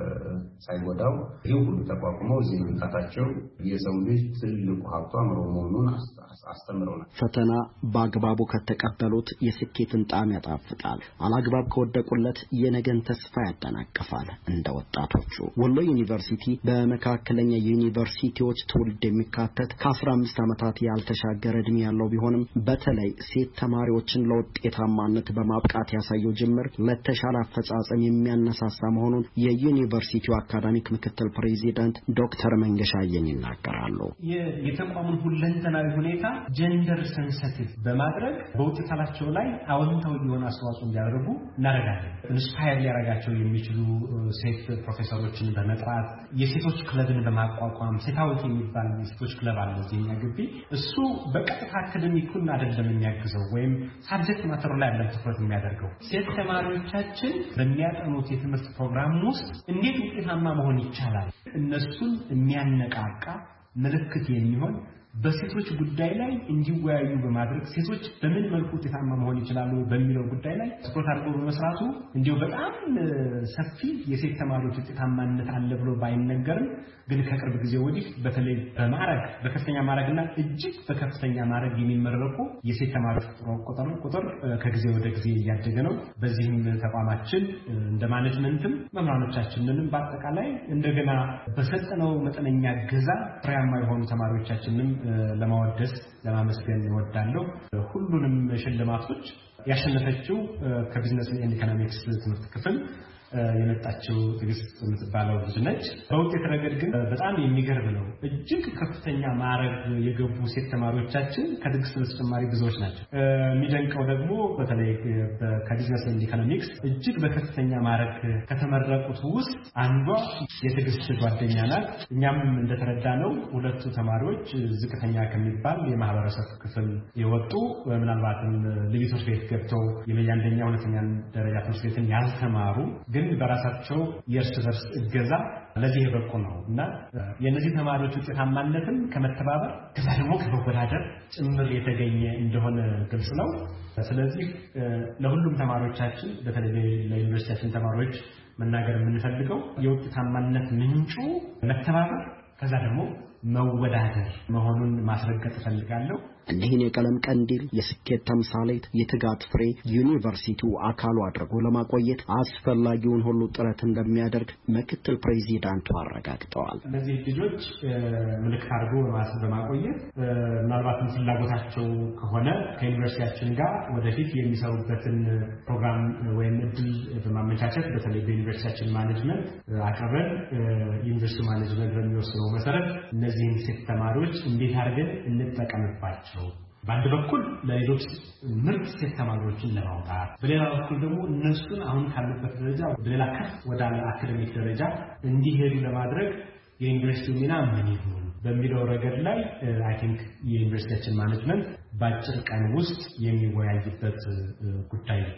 ሳይጎዳው ይህ ሁሉ ተቋቁመው እዚህ መምጣታቸው የሰው ልጅ ትልቁ ሀብቱ አእምሮ መሆኑን አስተምረውናል። ፈተና በአግባቡ ከተቀበሉት የስኬትን ጣዕም ያጣፍጣል፣ አላግባብ ከወደቁለት የነገን ተስፋ ያጠናቅፋል። እንደ ወጣቶቹ ወሎ ዩኒቨርሲቲ በመካከለኛ ዩኒቨርሲቲዎች ትውልድ የሚካተት ከአስራ አምስት ዓመታት ያልተሻገረ ዕድሜ ያለው ቢሆንም በተለይ ሴት ተማሪዎችን ለውጤታማነት በማብቃት ያሳየው ጅምር ለተሻለ አፈጻጸም የሚያነሳሳ መሆኑን የዩኒቨርሲቲው አካዳሚክ ምክትል ፕሬዚዳንት ዶክተር መንገሻ አየን ይናገራሉ። የተቋሙን ሁለንተናዊ ሁኔታ ጀንደር ሴንሲቲቭ በማድረግ በውጤታቸው ላይ አዎንታዊ የሆነ አስተዋጽኦ እንዲያደርጉ እናደርጋለን። ኢንስፓየር ሊያደርጋቸው የሚችሉ ሴት ፕሮፌሰሮችን በመጥራት የሴቶች ክለብን በማቋቋም ሴታዊት የሚባል የሴቶች ክለብ አለ እዚህኛ ግቢ። እሱ በቀጥታ አካዳሚኩን አይደለም የሚያግዘው ወይም ሳብጀክት ማተር ላይ አይደለም ትኩረት የሚያደርገው። ሴት ተማሪዎቻችን በሚያጠኑት የትምህርት ፕሮግራም ውስጥ እንዴት ውጤታማ መሆን ይቻላል እነሱን የሚያነቃቃ ምልክት የሚሆን በሴቶች ጉዳይ ላይ እንዲወያዩ በማድረግ ሴቶች በምን መልኩ ውጤታማ መሆን ይችላሉ በሚለው ጉዳይ ላይ ትኩረት አድርጎ በመስራቱ እንዲሁ በጣም ሰፊ የሴት ተማሪዎች ውጤታማነት አለ ብሎ ባይነገርም ግን ከቅርብ ጊዜ ወዲህ በተለይ በማዕረግ በከፍተኛ ማዕረግና እጅግ በከፍተኛ ማዕረግ የሚመረቁ የሴት ተማሪዎች ቁጥር ቁጥር ከጊዜ ወደ ጊዜ እያደገ ነው። በዚህም ተቋማችን እንደ ማኔጅመንትም መምህራኖቻችንንም በአጠቃላይ እንደገና በሰጠነው መጠነኛ ገዛ ፍሬያማ የሆኑ ተማሪዎቻችንን ለማወደስ ለማመስገን እወዳለሁ። ሁሉንም ሽልማቶች ያሸነፈችው ከቢዝነስ ኤንድ ኢኮኖሚክስ ትምህርት ክፍል የመጣችው ትግስት የምትባለው ልጅ ነች። በውጤት ረገድ ግን በጣም የሚገርም ነው። እጅግ ከፍተኛ ማዕረግ የገቡ ሴት ተማሪዎቻችን ከትግስት በተጨማሪ ብዙዎች ናቸው። የሚደንቀው ደግሞ በተለይ ከቢዝነስ ኤንድ ኢኮኖሚክስ እጅግ በከፍተኛ ማዕረግ ከተመረቁት ውስጥ አንዷ የትግስት ጓደኛ ናት። እኛም እንደተረዳነው ሁለቱ ተማሪዎች ዝቅተኛ ከሚባል የማህበረሰብ ክፍል የወጡ ምናልባትም ልዩ ትምህርት ቤት ገብተው የመጀመሪያ ሁለተኛ ደረጃ ትምህርት ቤትን ያልተማሩ ግን በራሳቸው የእርስ በርስ እገዛ ለዚህ የበቁ ነው እና የነዚህ ተማሪዎች ውጤታማነትን ከመተባበር ከዛ ደግሞ ከመወዳደር ጭምር የተገኘ እንደሆነ ግልጽ ነው። ስለዚህ ለሁሉም ተማሪዎቻችን በተለይ ለዩኒቨርሲቲያችን ተማሪዎች መናገር የምንፈልገው የውጤታማነት ምንጩ መተባበር ከዛ ደግሞ መወዳደር መሆኑን ማስረገጥ ፈልጋለሁ። እነዚህን የቀለም ቀንዲል የስኬት ተምሳሌት የትጋት ፍሬ ዩኒቨርሲቲው አካሉ አድርጎ ለማቆየት አስፈላጊውን ሁሉ ጥረት እንደሚያደርግ ምክትል ፕሬዚዳንቱ አረጋግጠዋል። እነዚህ ልጆች ምልክት አድርጎ በማቆየት ምናልባትም ፍላጎታቸው ከሆነ ከዩኒቨርሲቲያችን ጋር ወደፊት የሚሰሩበትን ፕሮግራም ወይም እድል በማመቻቸት በተለይ በዩኒቨርሲቲያችን ማኔጅመንት አቅርበን ዩኒቨርሲቲ ማኔጅመንት በሚወስነው መሰረት እነዚህን ሴት ተማሪዎች እንዴት አድርገን እንጠቀምባቸው በአንድ በኩል ለሌሎች ምርጥ ሴት ተማሪዎችን ለማውጣት በሌላ በኩል ደግሞ እነሱን አሁን ካሉበት ደረጃ ወደ ሌላ ከፍ ወደ አካዳሚክ ደረጃ እንዲሄዱ ለማድረግ የዩኒቨርሲቲው ሚና ምን ይሁን በሚለው ረገድ ላይ አይ ቲንክ የዩኒቨርሲቲያችን ማኔጅመንት በአጭር ቀን ውስጥ የሚወያይበት ጉዳይ ነው።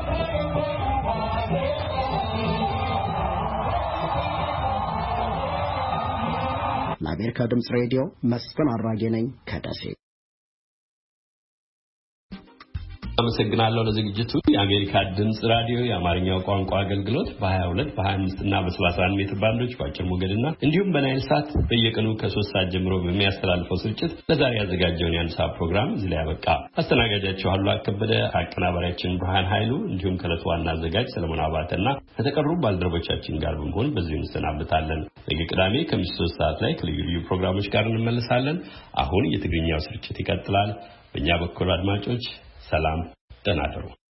ለአሜሪካ ድምፅ ሬዲዮ መስፍን አራጌ ነኝ ከደሴ። አመሰግናለሁ ለዝግጅቱ። የአሜሪካ ድምጽ ራዲዮ የአማርኛው ቋንቋ አገልግሎት በ22 በ25 እና በ31 ሜትር ባንዶች በአጭር ሞገድና እንዲሁም በናይል ሳት በየቀኑ ከሶስት ሰዓት ጀምሮ በሚያስተላልፈው ስርጭት ለዛሬ ያዘጋጀውን የአንድ ሰዓት ፕሮግራም እዚህ ላይ ያበቃ። አስተናጋጃችሁ አሉ አከበደ ከአቀናባሪያችን ብርሃን ኃይሉ እንዲሁም ከዕለቱ ዋና አዘጋጅ ሰለሞን አባተና ከተቀሩ ባልደረቦቻችን ጋር በመሆን በዚሁ እንሰናበታለን። ነገ ቅዳሜ ከምሽቱ ሶስት ሰዓት ላይ ከልዩ ልዩ ፕሮግራሞች ጋር እንመለሳለን። አሁን የትግርኛው ስርጭት ይቀጥላል። በእኛ በኩል አድማጮች ሰላም ደህና እደሩ።